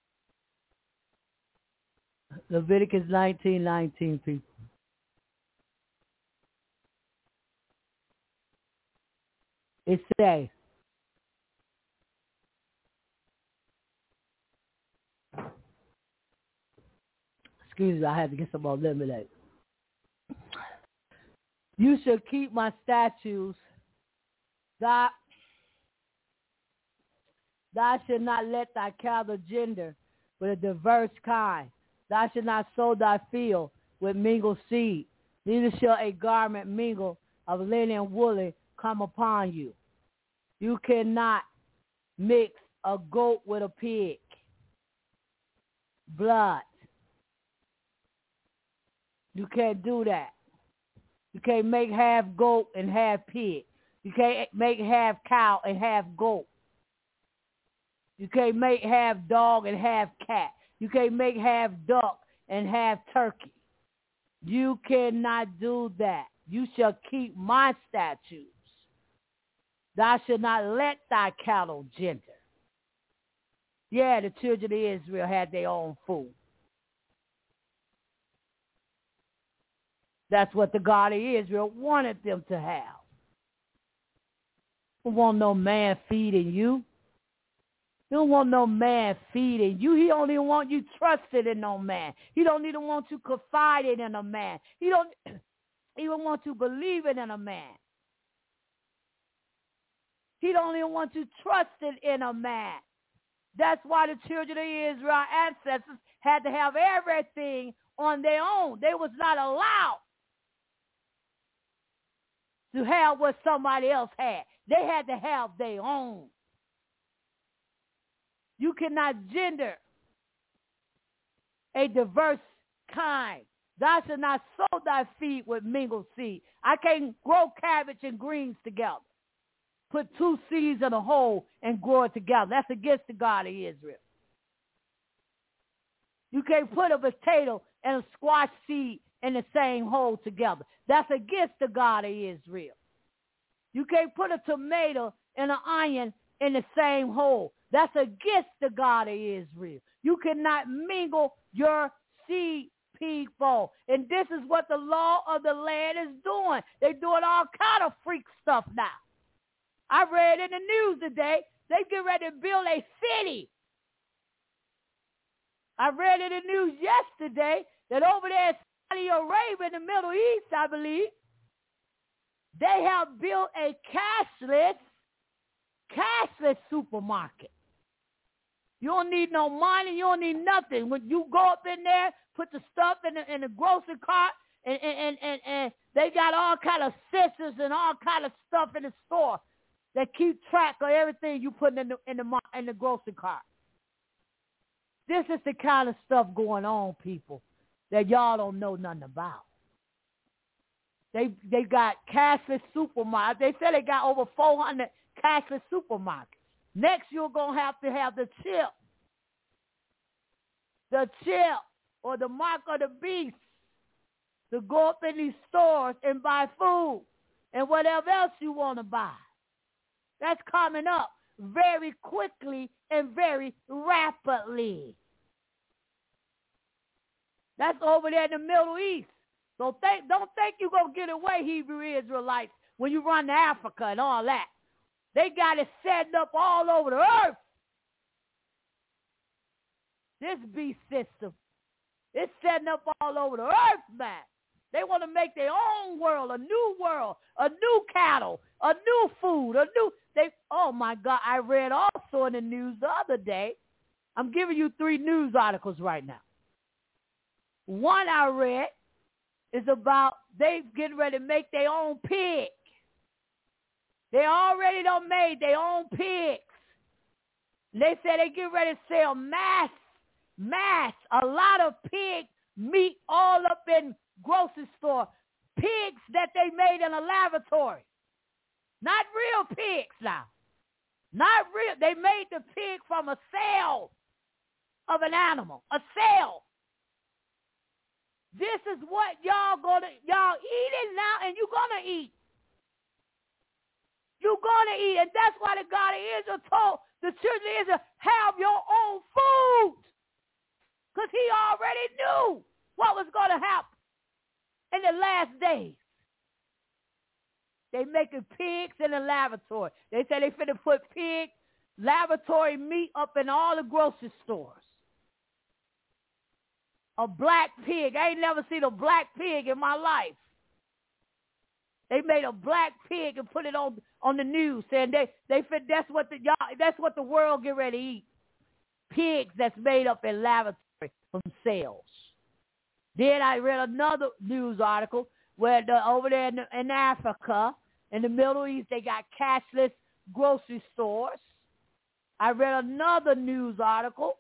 Leviticus nineteen nineteen, people. It say, excuse me, I had to get some more lemonade. You shall keep my statutes. Thou, thou shalt not let thy cattle gender with a diverse kind. Thou shalt not sow thy field with mingled seed. Neither shall a garment mingle of linen and woolen come upon you. You cannot mix a goat with a pig. Blood. You can't do that. You can't make half goat and half pig. You can't make half cow and half goat. You can't make half dog and half cat. You can't make half duck and half turkey. You cannot do that. You shall keep my statutes. Thou shalt not let thy cattle gender. Yeah, the children of Israel had their own food. That's what the God of Israel wanted them to have. You don't want no man feeding you. You don't want no man feeding you. He don't even want you trusted in no man. He don't even want you confiding in a man. He don't even want you believing in a man. He don't even want you trusted in a man. That's why the children of Israel ancestors had to have everything on their own. They was not allowed to have what somebody else had. They had to have their own. You cannot gender a diverse kind. Thou shalt not sow thy seed with mingled seed. I can't grow cabbage and greens together. Put two seeds in a hole and grow it together. That's against the God of Israel. You can't put a potato and a squash seed in the same hole together. That's against the God of Israel. You can't put a tomato and an onion in the same hole. That's against the God of Israel. You cannot mingle your seed, people. And this is what the law of the land is doing. They're doing all kind of freak stuff now. I read in the news today, they get ready to build a city. I read in the news yesterday that over there in Saudi Arabia in the Middle East, I believe, they have built a cashless, cashless supermarket. You don't need no money. You don't need nothing. When you go up in there, put the stuff in the, in the grocery cart, and, and, and, and, and they got all kind of scissors and all kind of stuff in the store that keep track of everything you put in the, in the, in the grocery cart. This is the kind of stuff going on, people, that y'all don't know nothing about. They they got cashless supermarkets. They said they got over four hundred cashless supermarkets. Next, you're going to have to have the chip. The chip or the mark of the beast to go up in these stores and buy food and whatever else you want to buy. That's coming up very quickly and very rapidly. That's over there in the Middle East. So think, don't think you're going to get away, Hebrew Israelites, when you run to Africa and all that. They got it set up all over the earth. This beast system, it's setting up all over the earth, man. They want to make their own world, a new world, a new cattle, a new food, a new, they, oh my God, I read also in the news the other day, I'm giving you three news articles right now. One I read is about they getting ready to make their own pig. They already done made their own pigs. They say they get ready to sell mass, mass, a lot of pig meat all up in grocery store. Pigs that they made in a laboratory. Not real pigs now. Not real. They made the pig from a cell of an animal. A cell. This is what y'all gonna, y'all eating now and you're gonna eat. You're going to eat. And that's why the God of Israel told the children of Israel, have your own food. Because he already knew what was going to happen in the last days. They making pigs in the laboratory. They say they finna put pig laboratory meat up in all the grocery stores. A black pig. I ain't never seen a black pig in my life. They made a black pig and put it on, on the news, saying they they fit. That's what the y'all. That's what the world get ready to eat. Pigs that's made up in laboratory from cells. Then I read another news article where the, over there in, in Africa, in the Middle East, they got cashless grocery stores. I read another news article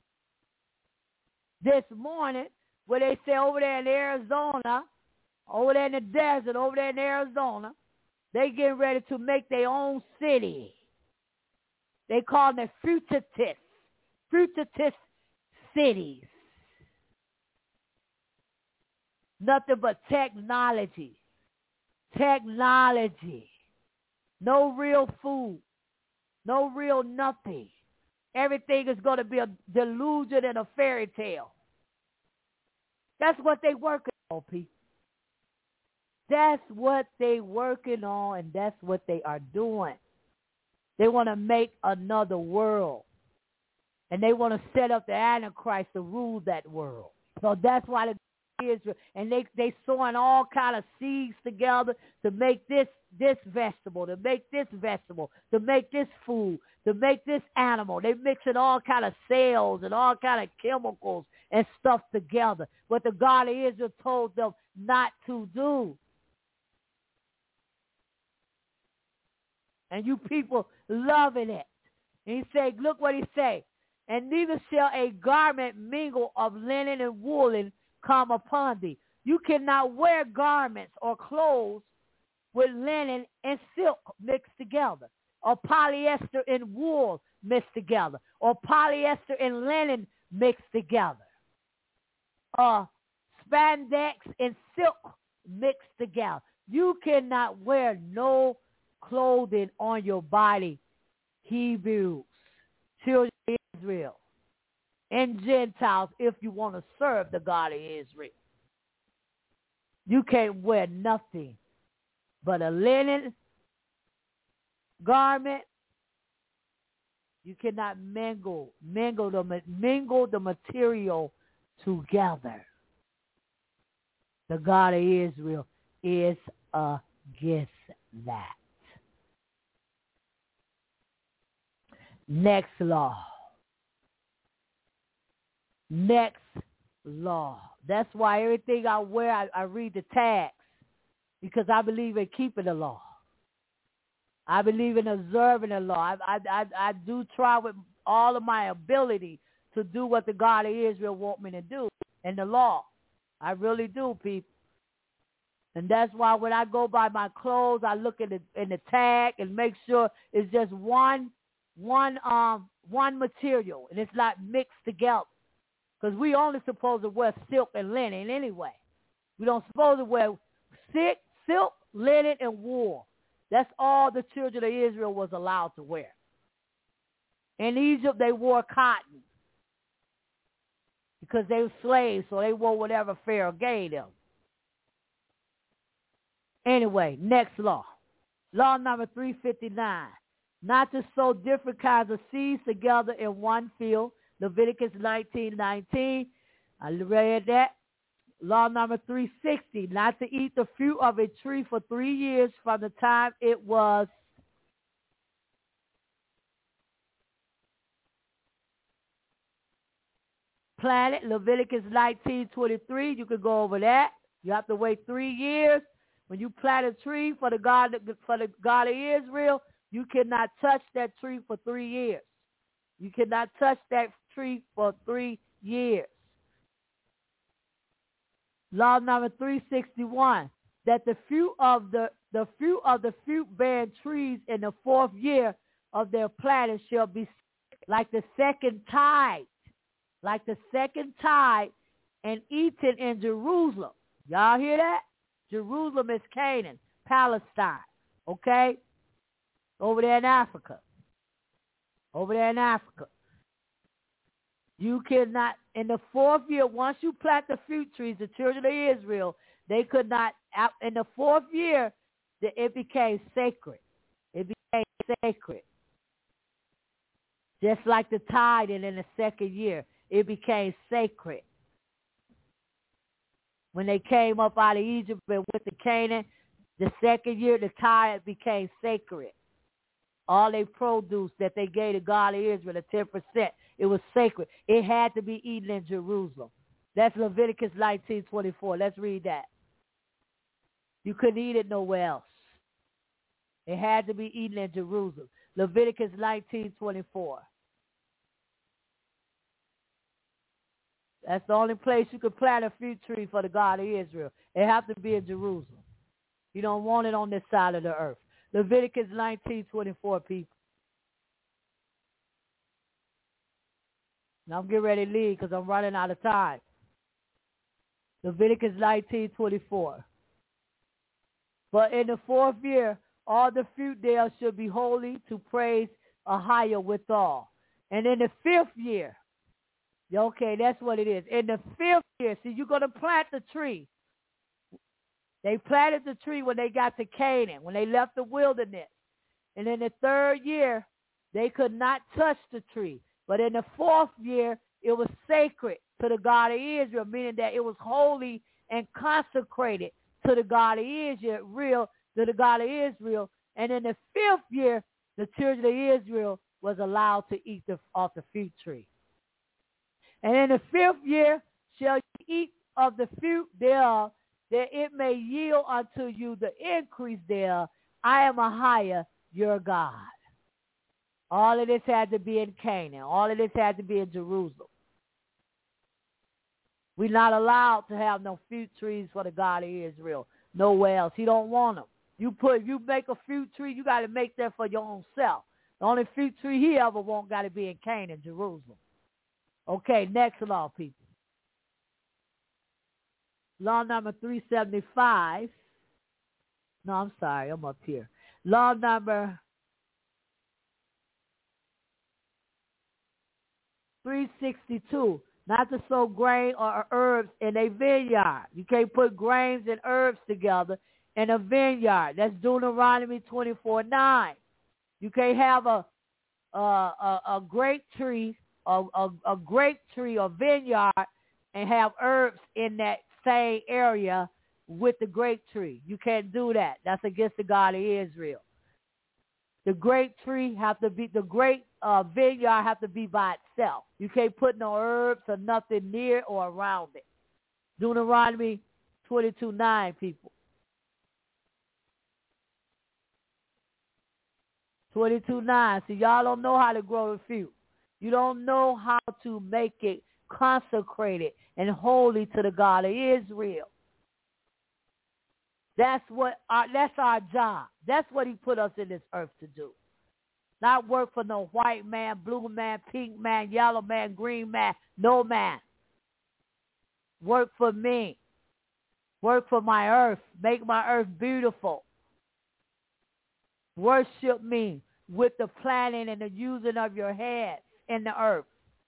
this morning where they say over there in Arizona, over there in the desert, over there in Arizona, they getting ready to make their own city. They call them fugitive, fugitive cities. Nothing but technology. Technology. No real food. No real nothing. Everything is going to be a delusion and a fairy tale. That's what they working on, people. That's what they working on, and that's what they are doing. They want to make another world. And they want to set up the Antichrist to rule that world. So that's why the Israel, and they they sowing all kind of seeds together to make this this vegetable, to make this vegetable, to make this food, to make this animal. They mixing all kind of cells and all kind of chemicals and stuff together. What the God of Israel told them not to do. And you people loving it. And he said, look what he say. And neither shall a garment mingle of linen and woolen come upon thee. You cannot wear garments or clothes with linen and silk mixed together, or polyester and wool mixed together, or polyester and linen mixed together, or spandex and silk mixed together. You cannot wear no clothing on your body, Hebrews, children of Israel, and Gentiles, if you want to serve the God of Israel. You can't wear nothing but a linen garment. You cannot mingle, mingle the, mingle the material together. The God of Israel is against that. Next law. Next law. That's why everything I wear, I, I read the tags, because I believe in keeping the law. I believe in observing the law. I, I, I, I do try with all of my ability to do what the God of Israel want me to do in the law. I really do, people. And that's why when I go by my clothes, I look in the in the tag and make sure it's just one one um one material and it's not mixed together. Because we only supposed to wear silk and linen anyway. We don't supposed to wear silk, silk, linen, and wool. That's all the children of Israel was allowed to wear. In Egypt, they wore cotton because they were slaves, so they wore whatever Pharaoh gave them. Anyway, next law. Law number three fifty-nine. Not to sow different kinds of seeds together in one field. Leviticus nineteen nineteen. I read that. Law number three sixty. Not to eat the fruit of a tree for three years from the time it was planted. Leviticus nineteen twenty-three. You can go over that. You have to wait three years. When you plant a tree for the God for the God of Israel, you cannot touch that tree for three years. You cannot touch that tree for three years. Law number three sixty-one, that the fruit of the the fruit of the fruit-bearing trees in the fourth year of their planting shall be like the second tithe, like the second tithe, and eaten in Jerusalem. Y'all hear that? Jerusalem is Canaan, Palestine, okay? Over there in Africa. Over there in Africa. You cannot, in the fourth year, once you plant the fruit trees, the children of Israel, they could not, in the fourth year, that it became sacred. It became sacred. Just like the tithing in the second year, it became sacred. When they came up out of Egypt and went to Canaan, the second year the tithe became sacred. All they produce that they gave to God of Israel, the ten percent, it was sacred. It had to be eaten in Jerusalem. That's Leviticus nineteen twenty-four. Let's read that. You couldn't eat it nowhere else. It had to be eaten in Jerusalem. Leviticus nineteen twenty-four. That's the only place you could plant a fruit tree for the God of Israel. It has to be in Jerusalem. You don't want it on this side of the earth. Leviticus nineteen twenty-four, people. Now I'm getting ready to leave because I'm running out of time. Leviticus nineteen twenty-four. But in the fourth year, all the fruit there should be holy to praise Ahia withal. And in the fifth year, okay, that's what it is. In the fifth year, see, you're going to plant the tree. They planted the tree when they got to Canaan, when they left the wilderness. And in the third year, they could not touch the tree. But in the fourth year, it was sacred to the God of Israel, meaning that it was holy and consecrated to the God of Israel, to the God of Israel. And in the fifth year, the children of Israel was allowed to eat the, off the fruit tree. And in the fifth year shall you eat of the fruit thereof, that it may yield unto you the increase thereof. I am Ahia, your God. All of this had to be in Canaan. All of this had to be in Jerusalem. We're not allowed to have no fruit trees for the God of Israel. Nowhere else. He don't want them. You put, you make a fruit tree, you got to make that for your own self. The only fruit tree he ever want got to be in Canaan, Jerusalem. Okay, next law, people. Law number three seventy-five. No, I'm sorry, I'm up here. Law number three sixty-two. Not to sow grain or herbs in a vineyard. You can't put grains and herbs together in a vineyard. That's Deuteronomy twenty-four nine. You can't have a a, a, a grape tree, a, a, a grape tree or vineyard and have herbs in that same area with the grape tree. You can't do that. That's against the God of Israel. The grape tree have to be, the grape uh, vineyard have to be by itself. You can't put no herbs or nothing near or around it. Deuteronomy twenty-two nine, people. twenty-two nine. See, y'all don't know how to grow the fruit. You don't know how to make it consecrated and holy to the God of Israel. That's what our, that's our job. That's what he put us in this earth to do. Not work for no white man, blue man, pink man, yellow man, green man, no man. Work for me. Work for my earth. Make my earth beautiful. Worship me with the planting and the using of your hands in the earth.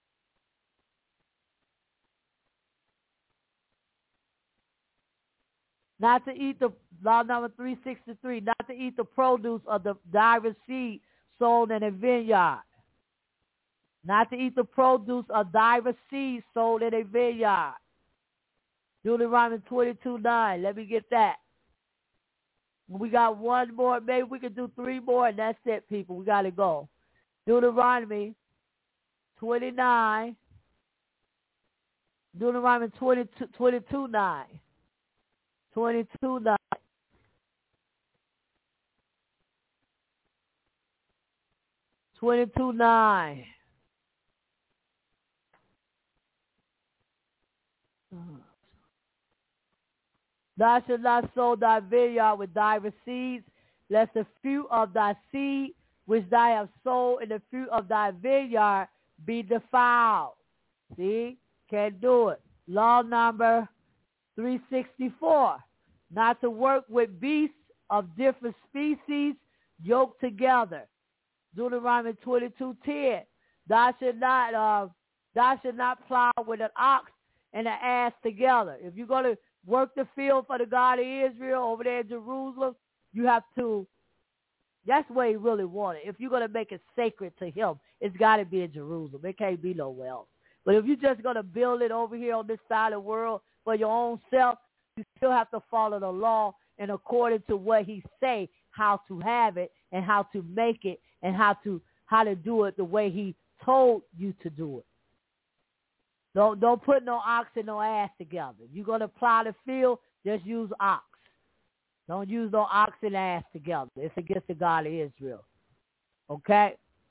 Not to eat the, law number three sixty-three, not to eat the produce of the diverse seed sold in a vineyard. Not to eat the produce of diverse seed sold in a vineyard. Deuteronomy twenty-two nine. Let me get that. We got one more. Maybe we can do three more, and that's it, people. We got to go. Deuteronomy twenty-nine. Deuteronomy twenty-two, twenty-two nine. twenty-two nine. twenty-two nine. Thou shalt not sow thy vineyard with divers seeds, lest the fruit of thy seed which thou hast sown in the fruit of thy vineyard be defiled. See? Can't do it. Law number three sixty-four. Not to work with beasts of different species yoked together. Deuteronomy twenty-two ten. Thou shalt not uh, thou shalt not plow with an ox and an ass together. If you're going to work the field for the God of Israel over there in Jerusalem, you have to, that's where he really wanted. If you're going to make it sacred to him, it's got to be in Jerusalem. It can't be nowhere else. But if you're just going to build it over here on this side of the world for your own self, you still have to follow the law and according to what he say, how to have it and how to make it and how to how to do it the way he told you to do it. Don't don't put no ox and no ass together. You're going to plow the field, just use ox. Don't use no ox and ass together. It's against the God of Israel. Okay?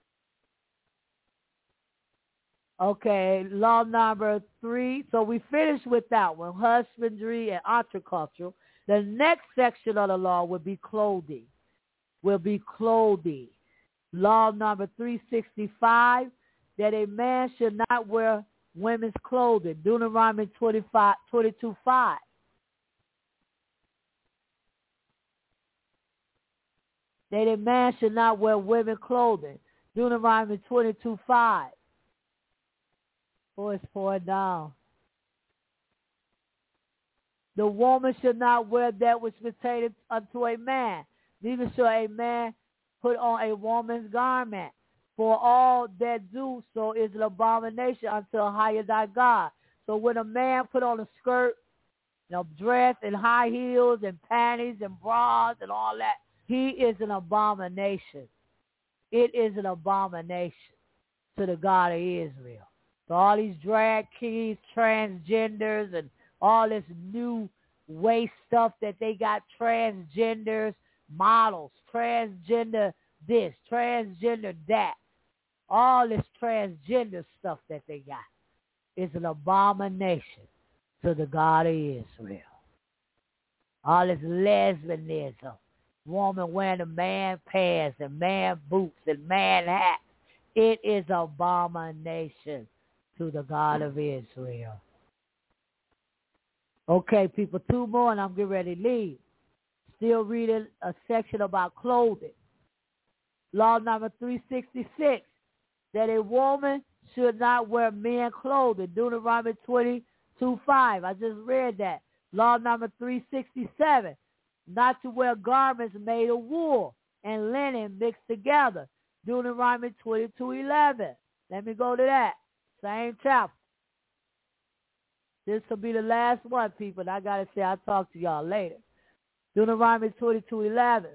Okay, law number three. So we finished with that one, husbandry and horticulture. The next section of the law will be clothing. Will be clothing. Law number three sixty-five, that a man should not wear women's clothing. Deuteronomy twenty-five, twenty-two five. That a man should not wear women's clothing. Deuteronomy twenty-two five. Boy, it's pouring down. The woman should not wear that which pertaineth unto a man. Neither shall a man put on a woman's garment. For all that do so is an abomination unto a higher thy God. So when a man put on a skirt, you know, dress and high heels and panties and bras and all that, he is an abomination. It is an abomination to the God of Israel. So all these drag kings, transgenders, and all this new way stuff that they got, transgenders, models, transgender this, transgender that, all this transgender stuff that they got is an abomination to the God of Israel. All this lesbianism, woman wearing a man pants and man boots and man hats, it is abomination to the God of Israel. Okay, people, two more and I'm getting ready to leave. Still reading a section about clothing. Law number three sixty-six, that a woman should not wear men's clothing. Deuteronomy twenty-two five. I just read that. Law number three sixty-seven, not to wear garments made of wool and linen mixed together. Deuteronomy twenty-two eleven. Let me go to that. Same chapter. This will be the last one, people. And I got to say, I'll talk to y'all later. Deuteronomy twenty-two eleven.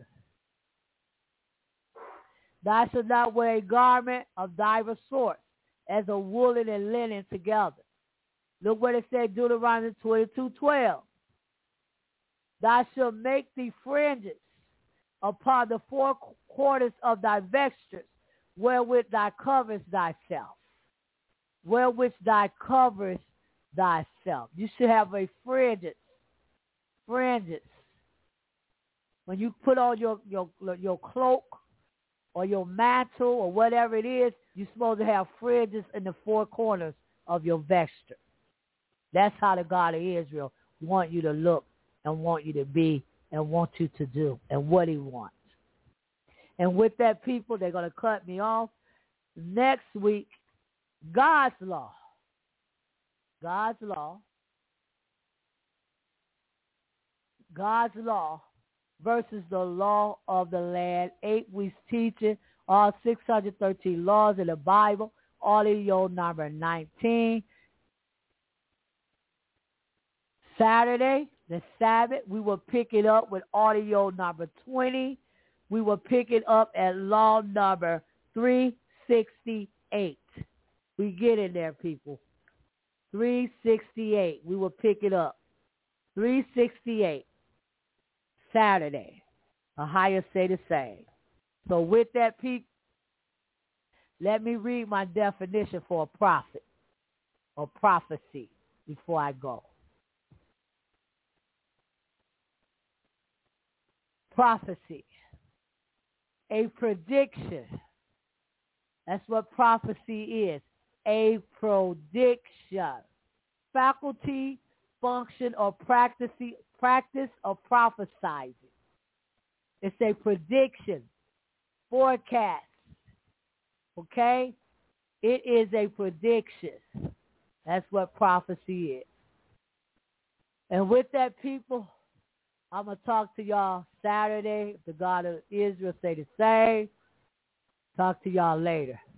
Thou shalt not wear a garment of divers sorts, as a woolen and linen together. Look what it said, Deuteronomy twenty-two twelve. Thou shalt make thee fringes upon the four quarters of thy vestures, wherewith thou coverest thyself. Wherewith thou coverest thyself. You should have a fringes. Fringes. When you put on your, your, your cloak or your mantle or whatever it is, you're supposed to have fringes in the four corners of your vesture. That's how the God of Israel want you to look and want you to be and want you to do and what he wants. And with that, people, they're going to cut me off. Next week, God's law. God's law. God's law versus the law of the land. Eight weeks teaching all six hundred thirteen laws in the Bible. Audio number nineteen. Saturday, the Sabbath, we will pick it up with audio number twenty. We will pick it up at law number three sixty-eight. We get in there, people. three sixty-eight. We will pick it up. three sixty-eight. Saturday. A higher say the same. So with that, people, let me read my definition for a prophet or prophecy before I go. Prophecy. A prediction. That's what prophecy is. A prediction. Faculty, function, or practice, practice of prophesizing. It's a prediction. Forecast. Okay? It is a prediction. That's what prophecy is. And with that, people, I'm going to talk to y'all Saturday. If the God of Israel say the same. Talk to y'all later.